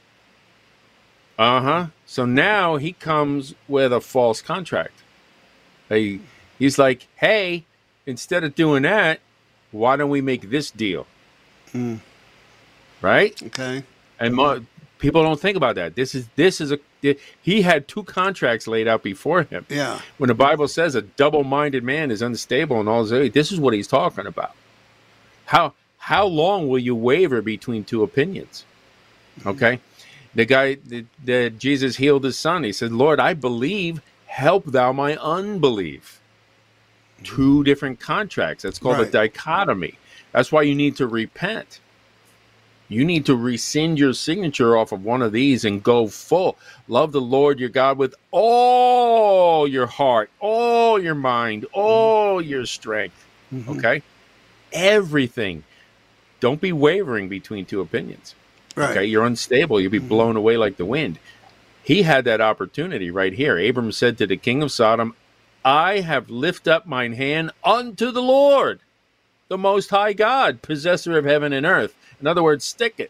Uh-huh. So now he comes with a false contract. He, he's like, hey, instead of doing that, why don't we make this deal? Mm. Right? Okay. And mo- people don't think about that. This is this is a he had two contracts laid out before him. Yeah. When the Bible says a double-minded man is unstable and all this, this is what he's talking about. How how long will you waver between two opinions? Okay, the guy that, that Jesus healed his son. He said, "Lord, I believe. Help thou my unbelief." Two different contracts. That's called Right. a dichotomy. That's why you need to repent. You need to rescind your signature off of one of these and go full. Love the Lord your God with all your heart, all your mind, all your strength. Mm-hmm. Okay? Everything. Don't be wavering between two opinions. Right. Okay? You're unstable. You'll be blown away like the wind. He had that opportunity right here. Abram said to the king of Sodom, "I have lifted up mine hand unto the Lord, the Most High God, possessor of heaven and earth." In other words, stick it.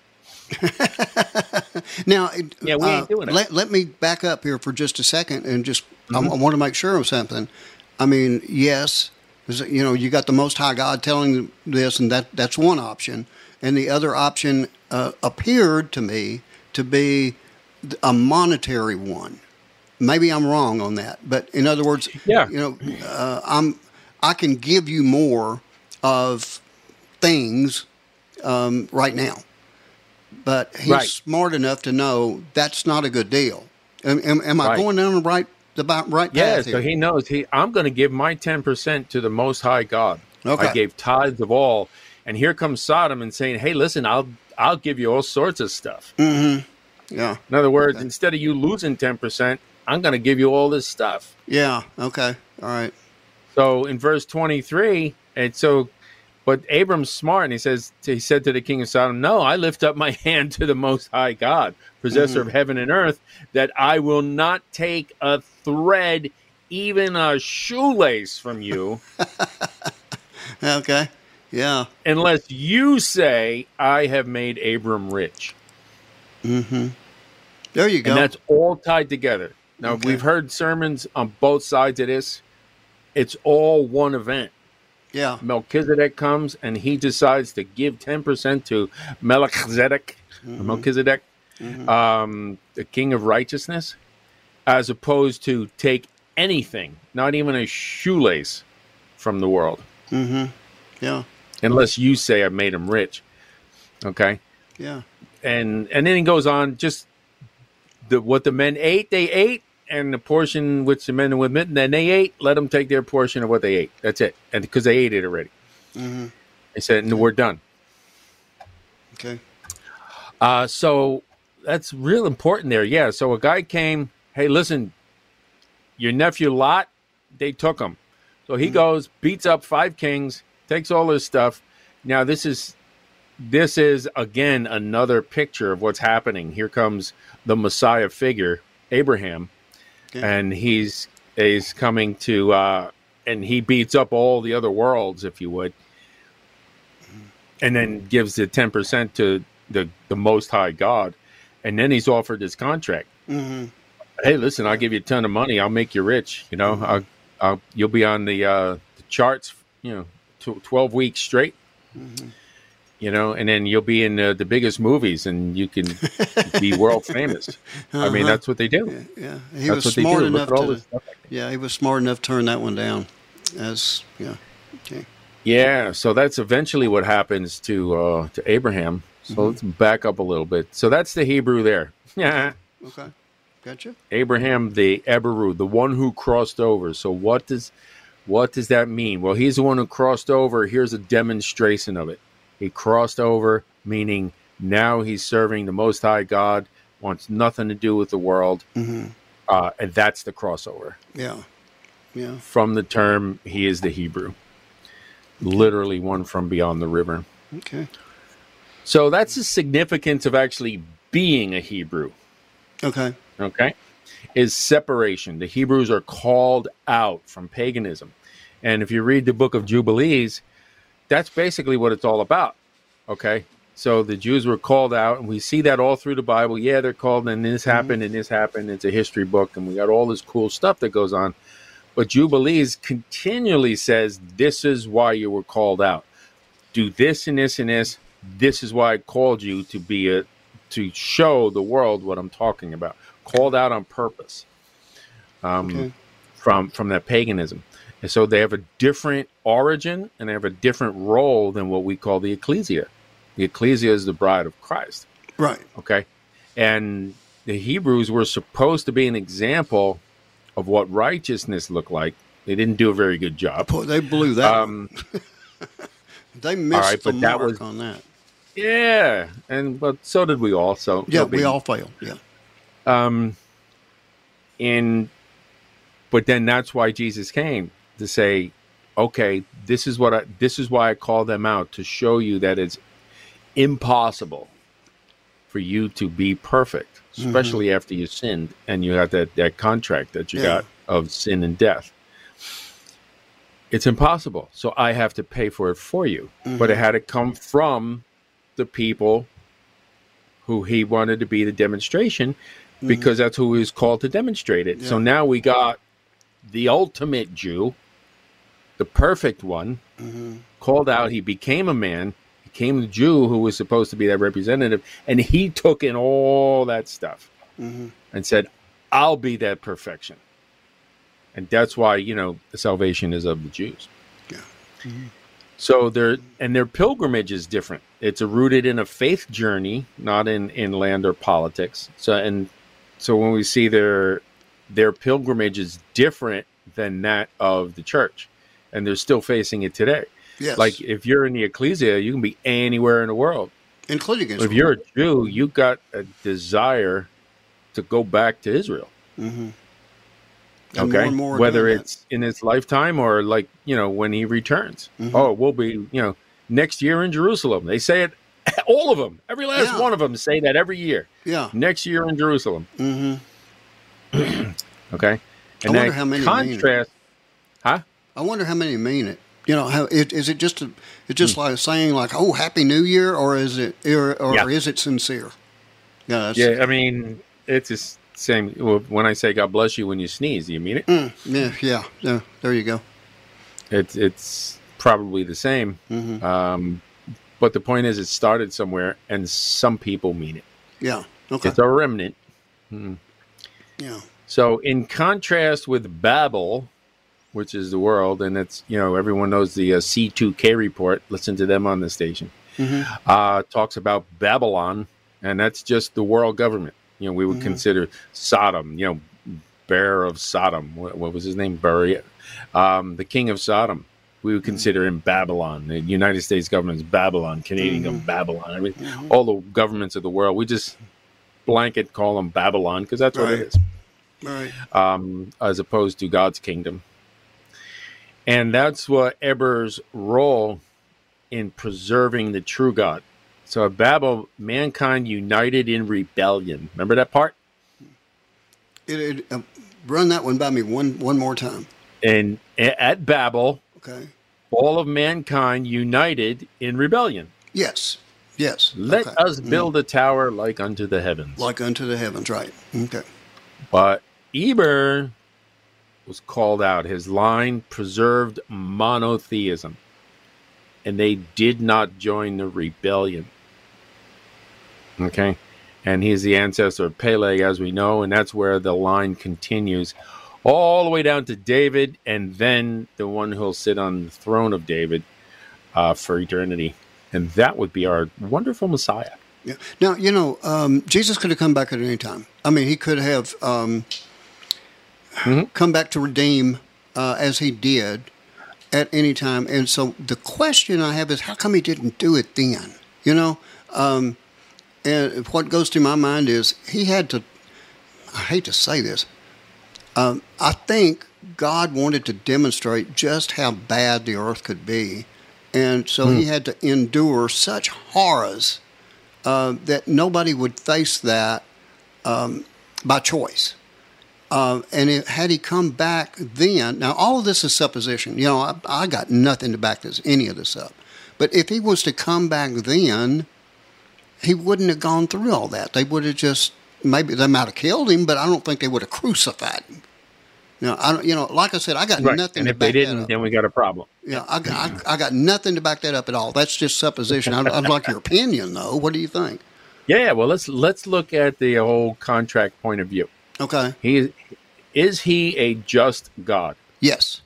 Now, Yeah, we ain't doing it. Let, let me back up here for just a second and just, Mm-hmm. I, I want to make sure of something. I mean, yes, is it- you know, you got the Most High God telling this, and that that's one option. And the other option uh, appeared to me to be a monetary one. Maybe I'm wrong on that, but in other words, Yeah. you know, uh, I'm I can give you more of things um, right now, but he's Right. smart enough to know that's not a good deal. Am, am, am I Right. going down the right the ba- right Yeah, path so here? he knows he I'm going to give my ten percent to the Most High God. Okay. I gave tithes of all. And here comes Sodom and saying, "Hey, listen, I'll I'll give you all sorts of stuff." Mm-hmm. Yeah, In other words, instead of you losing ten percent, I'm going to give you all this stuff. yeah. Okay, all right. So in verse twenty-three, and so, but Abram's smart, and he says, he said to the king of Sodom, "No, I lift up my hand to the Most High God, possessor of heaven and earth, that I will not take a thread, even a shoelace from you, Okay, yeah. unless you say I have made Abram rich." Mm-hmm. There you go. And that's all tied together. Now, Okay. we've heard sermons on both sides of this. It's all one event. yeah. Melchizedek comes and he decides to give ten percent to Melchizedek, or Melchizedek, um, the king of righteousness, as opposed to take anything, not even a shoelace, from the world, Mm-hmm. Yeah. unless you say I've made him rich. Okay? Yeah. And and then he goes on, just the, what the men ate, they ate, and the portion which the men with it, and then they ate. Let them take their portion of what they ate. That's it, and because they ate it already, Mm-hmm. they said, "No, we're done." Okay. Uh, so that's real important there. Yeah. So a guy came. Hey, listen, your nephew Lot, they took him. So he mm-hmm. goes, beats up five kings, takes all his stuff. Now this is. This is, again, another picture of what's happening. Here comes the Messiah figure, Abraham, okay. and he's he's coming to, uh, and he beats up all the other worlds, if you would, and then gives the ten percent to the, the Most High God, and then he's offered his contract. Mm-hmm. Hey, listen, I'll give you a ton of money. I'll make you rich. You know, mm-hmm. I'll, I'll, you'll be on the, uh, the charts, you know, t- twelve weeks straight. Mm-hmm. You know, and then you'll be in uh, the biggest movies, and you can be world famous. Uh-huh. I mean, that's what they do. Yeah, yeah. he that's was smart enough to. Like yeah, he was smart enough to turn that one down. As yeah, okay. Yeah, so that's eventually what happens to uh, to Abraham. So mm-hmm. let's back up a little bit. So that's the Hebrew there. Yeah. Okay, gotcha. Abraham, the Eberu, the one who crossed over. So what does what does that mean? Well, he's the one who crossed over. Here's a demonstration of it. He crossed over, meaning now he's serving the Most High God, wants nothing to do with the world, mm-hmm. uh, and that's the crossover. Yeah, yeah. From the term, he is the Hebrew, literally one from beyond the river. Okay. So that's the significance of actually being a Hebrew. Okay. Okay, is separation. The Hebrews are called out from paganism, and if you read the book of Jubilees, that's basically what it's all about, okay? So the Jews were called out, and we see that all through the Bible. Yeah, they're called, and this happened, and this happened. It's a history book, and we got all this cool stuff that goes on. But Jubilees continually says, this is why you were called out. Do this and this and this. This is why I called you to be a, to show the world what I'm talking about. Called out on purpose um, okay. from from that paganism. And so they have a different origin and they have a different role than what we call the ecclesia. The ecclesia is the bride of Christ. Right. Okay. And the Hebrews were supposed to be an example of what righteousness looked like. They didn't do a very good job. Boy, they blew that. Um, they missed right, the but mark that was, on that. Yeah. And but so did we all. So yeah, no we all failed. Yeah. Um. In, but then that's why Jesus came. To say, okay, this is what I, this is why I call them out, to show you that it's impossible for you to be perfect, especially mm-hmm. after you sinned and you got that, that contract that you yeah. got of sin and death. It's impossible. So I have to pay for it for you. Mm-hmm. But it had to come from the people who he wanted to be the demonstration, because mm-hmm. that's who he was called to demonstrate it. Yeah. So now we got the ultimate Jew, the perfect one, mm-hmm. called out. He became a man, became the Jew who was supposed to be that representative, and he took in all that stuff mm-hmm. and said, I'll be that perfection. And that's why, you know, the salvation is of the Jews. Yeah. Mm-hmm. So their and their pilgrimage is different. It's rooted in a faith journey, not in, in land or politics. So and so when we see their their pilgrimage is different than that of the church. And they're still facing it today. Yes. Like if you're in the ecclesia, you can be anywhere in the world, including Israel. If you're a Jew, you got a desire to go back to Israel. Mm-hmm. Okay, more and more whether it's that. in his lifetime or like you know when he returns. Mm-hmm. Oh, we'll be you know next year in Jerusalem. They say it. All of them, every last yeah. one of them, say that every year. Yeah, next year in Jerusalem. Mm-hmm. Okay, and I wonder how many contrast. Huh? I wonder how many mean it. You know, how it, is it just a, it's just hmm. like saying like, "Oh, Happy New Year," or is it, or, or yeah. is it sincere? Yeah, yeah. I mean, it's the same. When I say "God bless you" when you sneeze, do you mean it? Mm, yeah, yeah, yeah. There you go. It's it's probably the same. Mm-hmm. Um, but the point is, it started somewhere, and some people mean it. Yeah. Okay. It's a remnant. Hmm. Yeah. So, in contrast with Babel, which is the world, and it's, you know, everyone knows the uh, C two K report. Listen to them on the station. Mm-hmm. Uh, talks about Babylon, and that's just the world government. You know, we would mm-hmm. consider Sodom, you know, bear of Sodom. What, what was his name? Buri, um, the king of Sodom. We would consider him Babylon. The United States government is Babylon. Canadian government, mm-hmm. Babylon. I mean, mm-hmm. all the governments of the world, we just blanket call them Babylon because that's what right. it is. Right. Um, as opposed to God's kingdom. And that's what Eber's role in preserving the true God. So at Babel, mankind united in rebellion. Remember that part? It, it, uh, run that one by me one one more time. And at Babel, okay, all of mankind united in rebellion. Yes, yes. Let okay. us build mm. a tower like unto the heavens. Like unto the heavens, right. Okay. But Eber was called out. His line preserved monotheism. And they did not join the rebellion. Okay? And he's the ancestor of Peleg, as we know, and that's where the line continues all the way down to David, and then the one who'll sit on the throne of David uh, for eternity. And that would be our wonderful Messiah. Yeah. Now, you know, um, Jesus could have come back at any time. I mean, he could have um, mm-hmm. come back to redeem uh, as he did at any time. And so the question I have is, how come he didn't do it then? You know? Um, and what goes through my mind is he had to, I hate to say this, um, I think God wanted to demonstrate just how bad the earth could be. And so mm. he had to endure such horrors uh, that nobody would face that um, by choice. Uh, and it, had he come back then, now all of this is supposition. You know, I, I got nothing to back this any of this up. But if he was to come back then, he wouldn't have gone through all that. They would have just, maybe they might have killed him, but I don't think they would have crucified him. You know, I don't, you know, like I said, I got right. nothing and to if back they that didn't, up. then we got a problem. Yeah, I, I, I got nothing to back that up at all. That's just supposition. I'd, I'd like your opinion, though. What do you think? Yeah, well, let's let's look at the whole contract point of view. Okay. He is he a just God? Yes.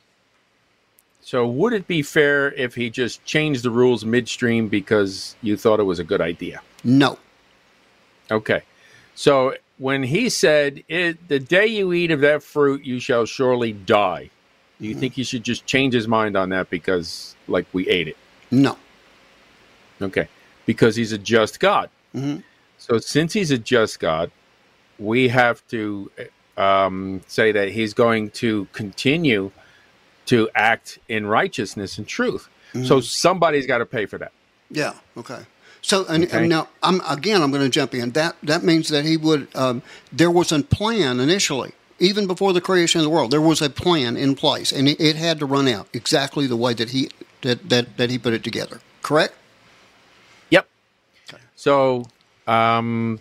So would it be fair if he just changed the rules midstream because you thought it was a good idea? No. Okay. So when he said, it, the day you eat of that fruit, you shall surely die, do you mm-hmm. think he should just change his mind on that because, like, we ate it? No. Okay. Because he's a just God. Mm-hmm. So since he's a just God, we have to um, say that he's going to continue to act in righteousness and truth. Mm-hmm. So somebody's got to pay for that. Yeah. Okay. So and, okay. and now I'm again I'm going to jump in. That that means that he would. Um, there was a plan initially, even before the creation of the world. There was a plan in place, and it, it had to run out exactly the way that he that that, that he put it together. Correct? Yep. Okay. So um,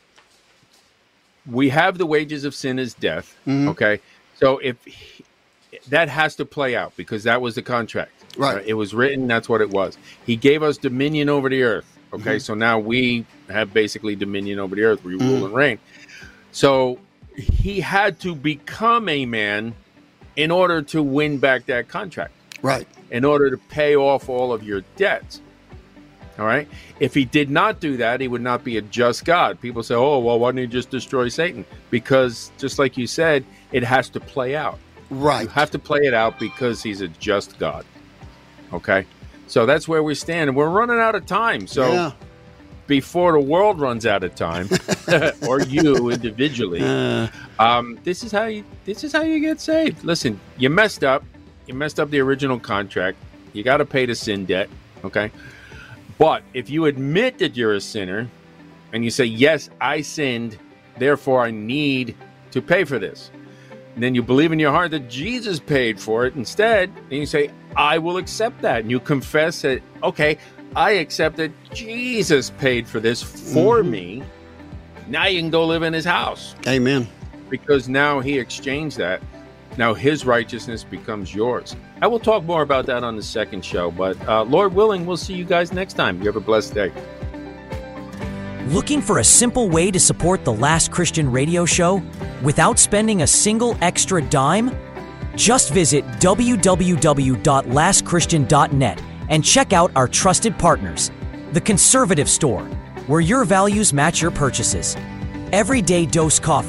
we have the wages of sin is death. Mm-hmm. Okay. So if he, that has to play out because that was the contract. Right. Uh, it was written. That's what it was. He gave us dominion over the earth. Okay. Mm-hmm. So now we have basically dominion over the earth. We mm-hmm. rule and reign. So he had to become a man in order to win back that contract. Right. In order to pay off all of your debts. All right. If he did not do that, he would not be a just God. People say, oh, well, why didn't he just destroy Satan? Because just like you said, it has to play out. Right. You have to play it out because he's a just God. Okay? So that's where we stand. And we're running out of time. So yeah. before the world runs out of time, or you individually, uh. um, this is how you this is how you get saved. Listen, you messed up. You messed up the original contract. You got to pay the sin debt. Okay? But if you admit that you're a sinner and you say, yes, I sinned, therefore I need to pay for this. And then you believe in your heart that Jesus paid for it instead, and you say, I will accept that. And you confess that, okay, I accept that Jesus paid for this for mm-hmm. me. Now you can go live in his house. Amen. Because now he exchanged that. Now his righteousness becomes yours. I will talk more about that on the second show, but uh, Lord willing, we'll see you guys next time. You have a blessed day. Looking for a simple way to support the Last Christian Radio Show without spending a single extra dime? Just visit w w w dot last christian dot net and check out our trusted partners, The Conservative Store, where your values match your purchases. Everyday Dose Coffee,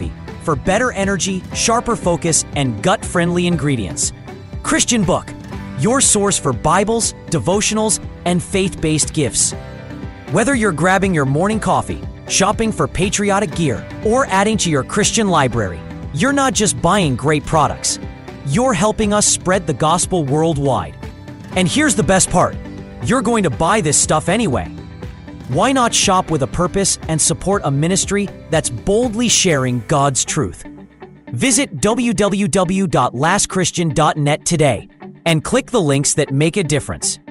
for better energy, sharper focus, and gut-friendly ingredients. Christian Book, your source for Bibles, devotionals, and faith-based gifts. Whether you're grabbing your morning coffee, shopping for patriotic gear, or adding to your Christian library, you're not just buying great products. You're helping us spread the gospel worldwide. And here's the best part. You're going to buy this stuff anyway. Why not shop with a purpose and support a ministry that's boldly sharing God's truth? Visit w w w dot last christian dot net today and click the links that make a difference.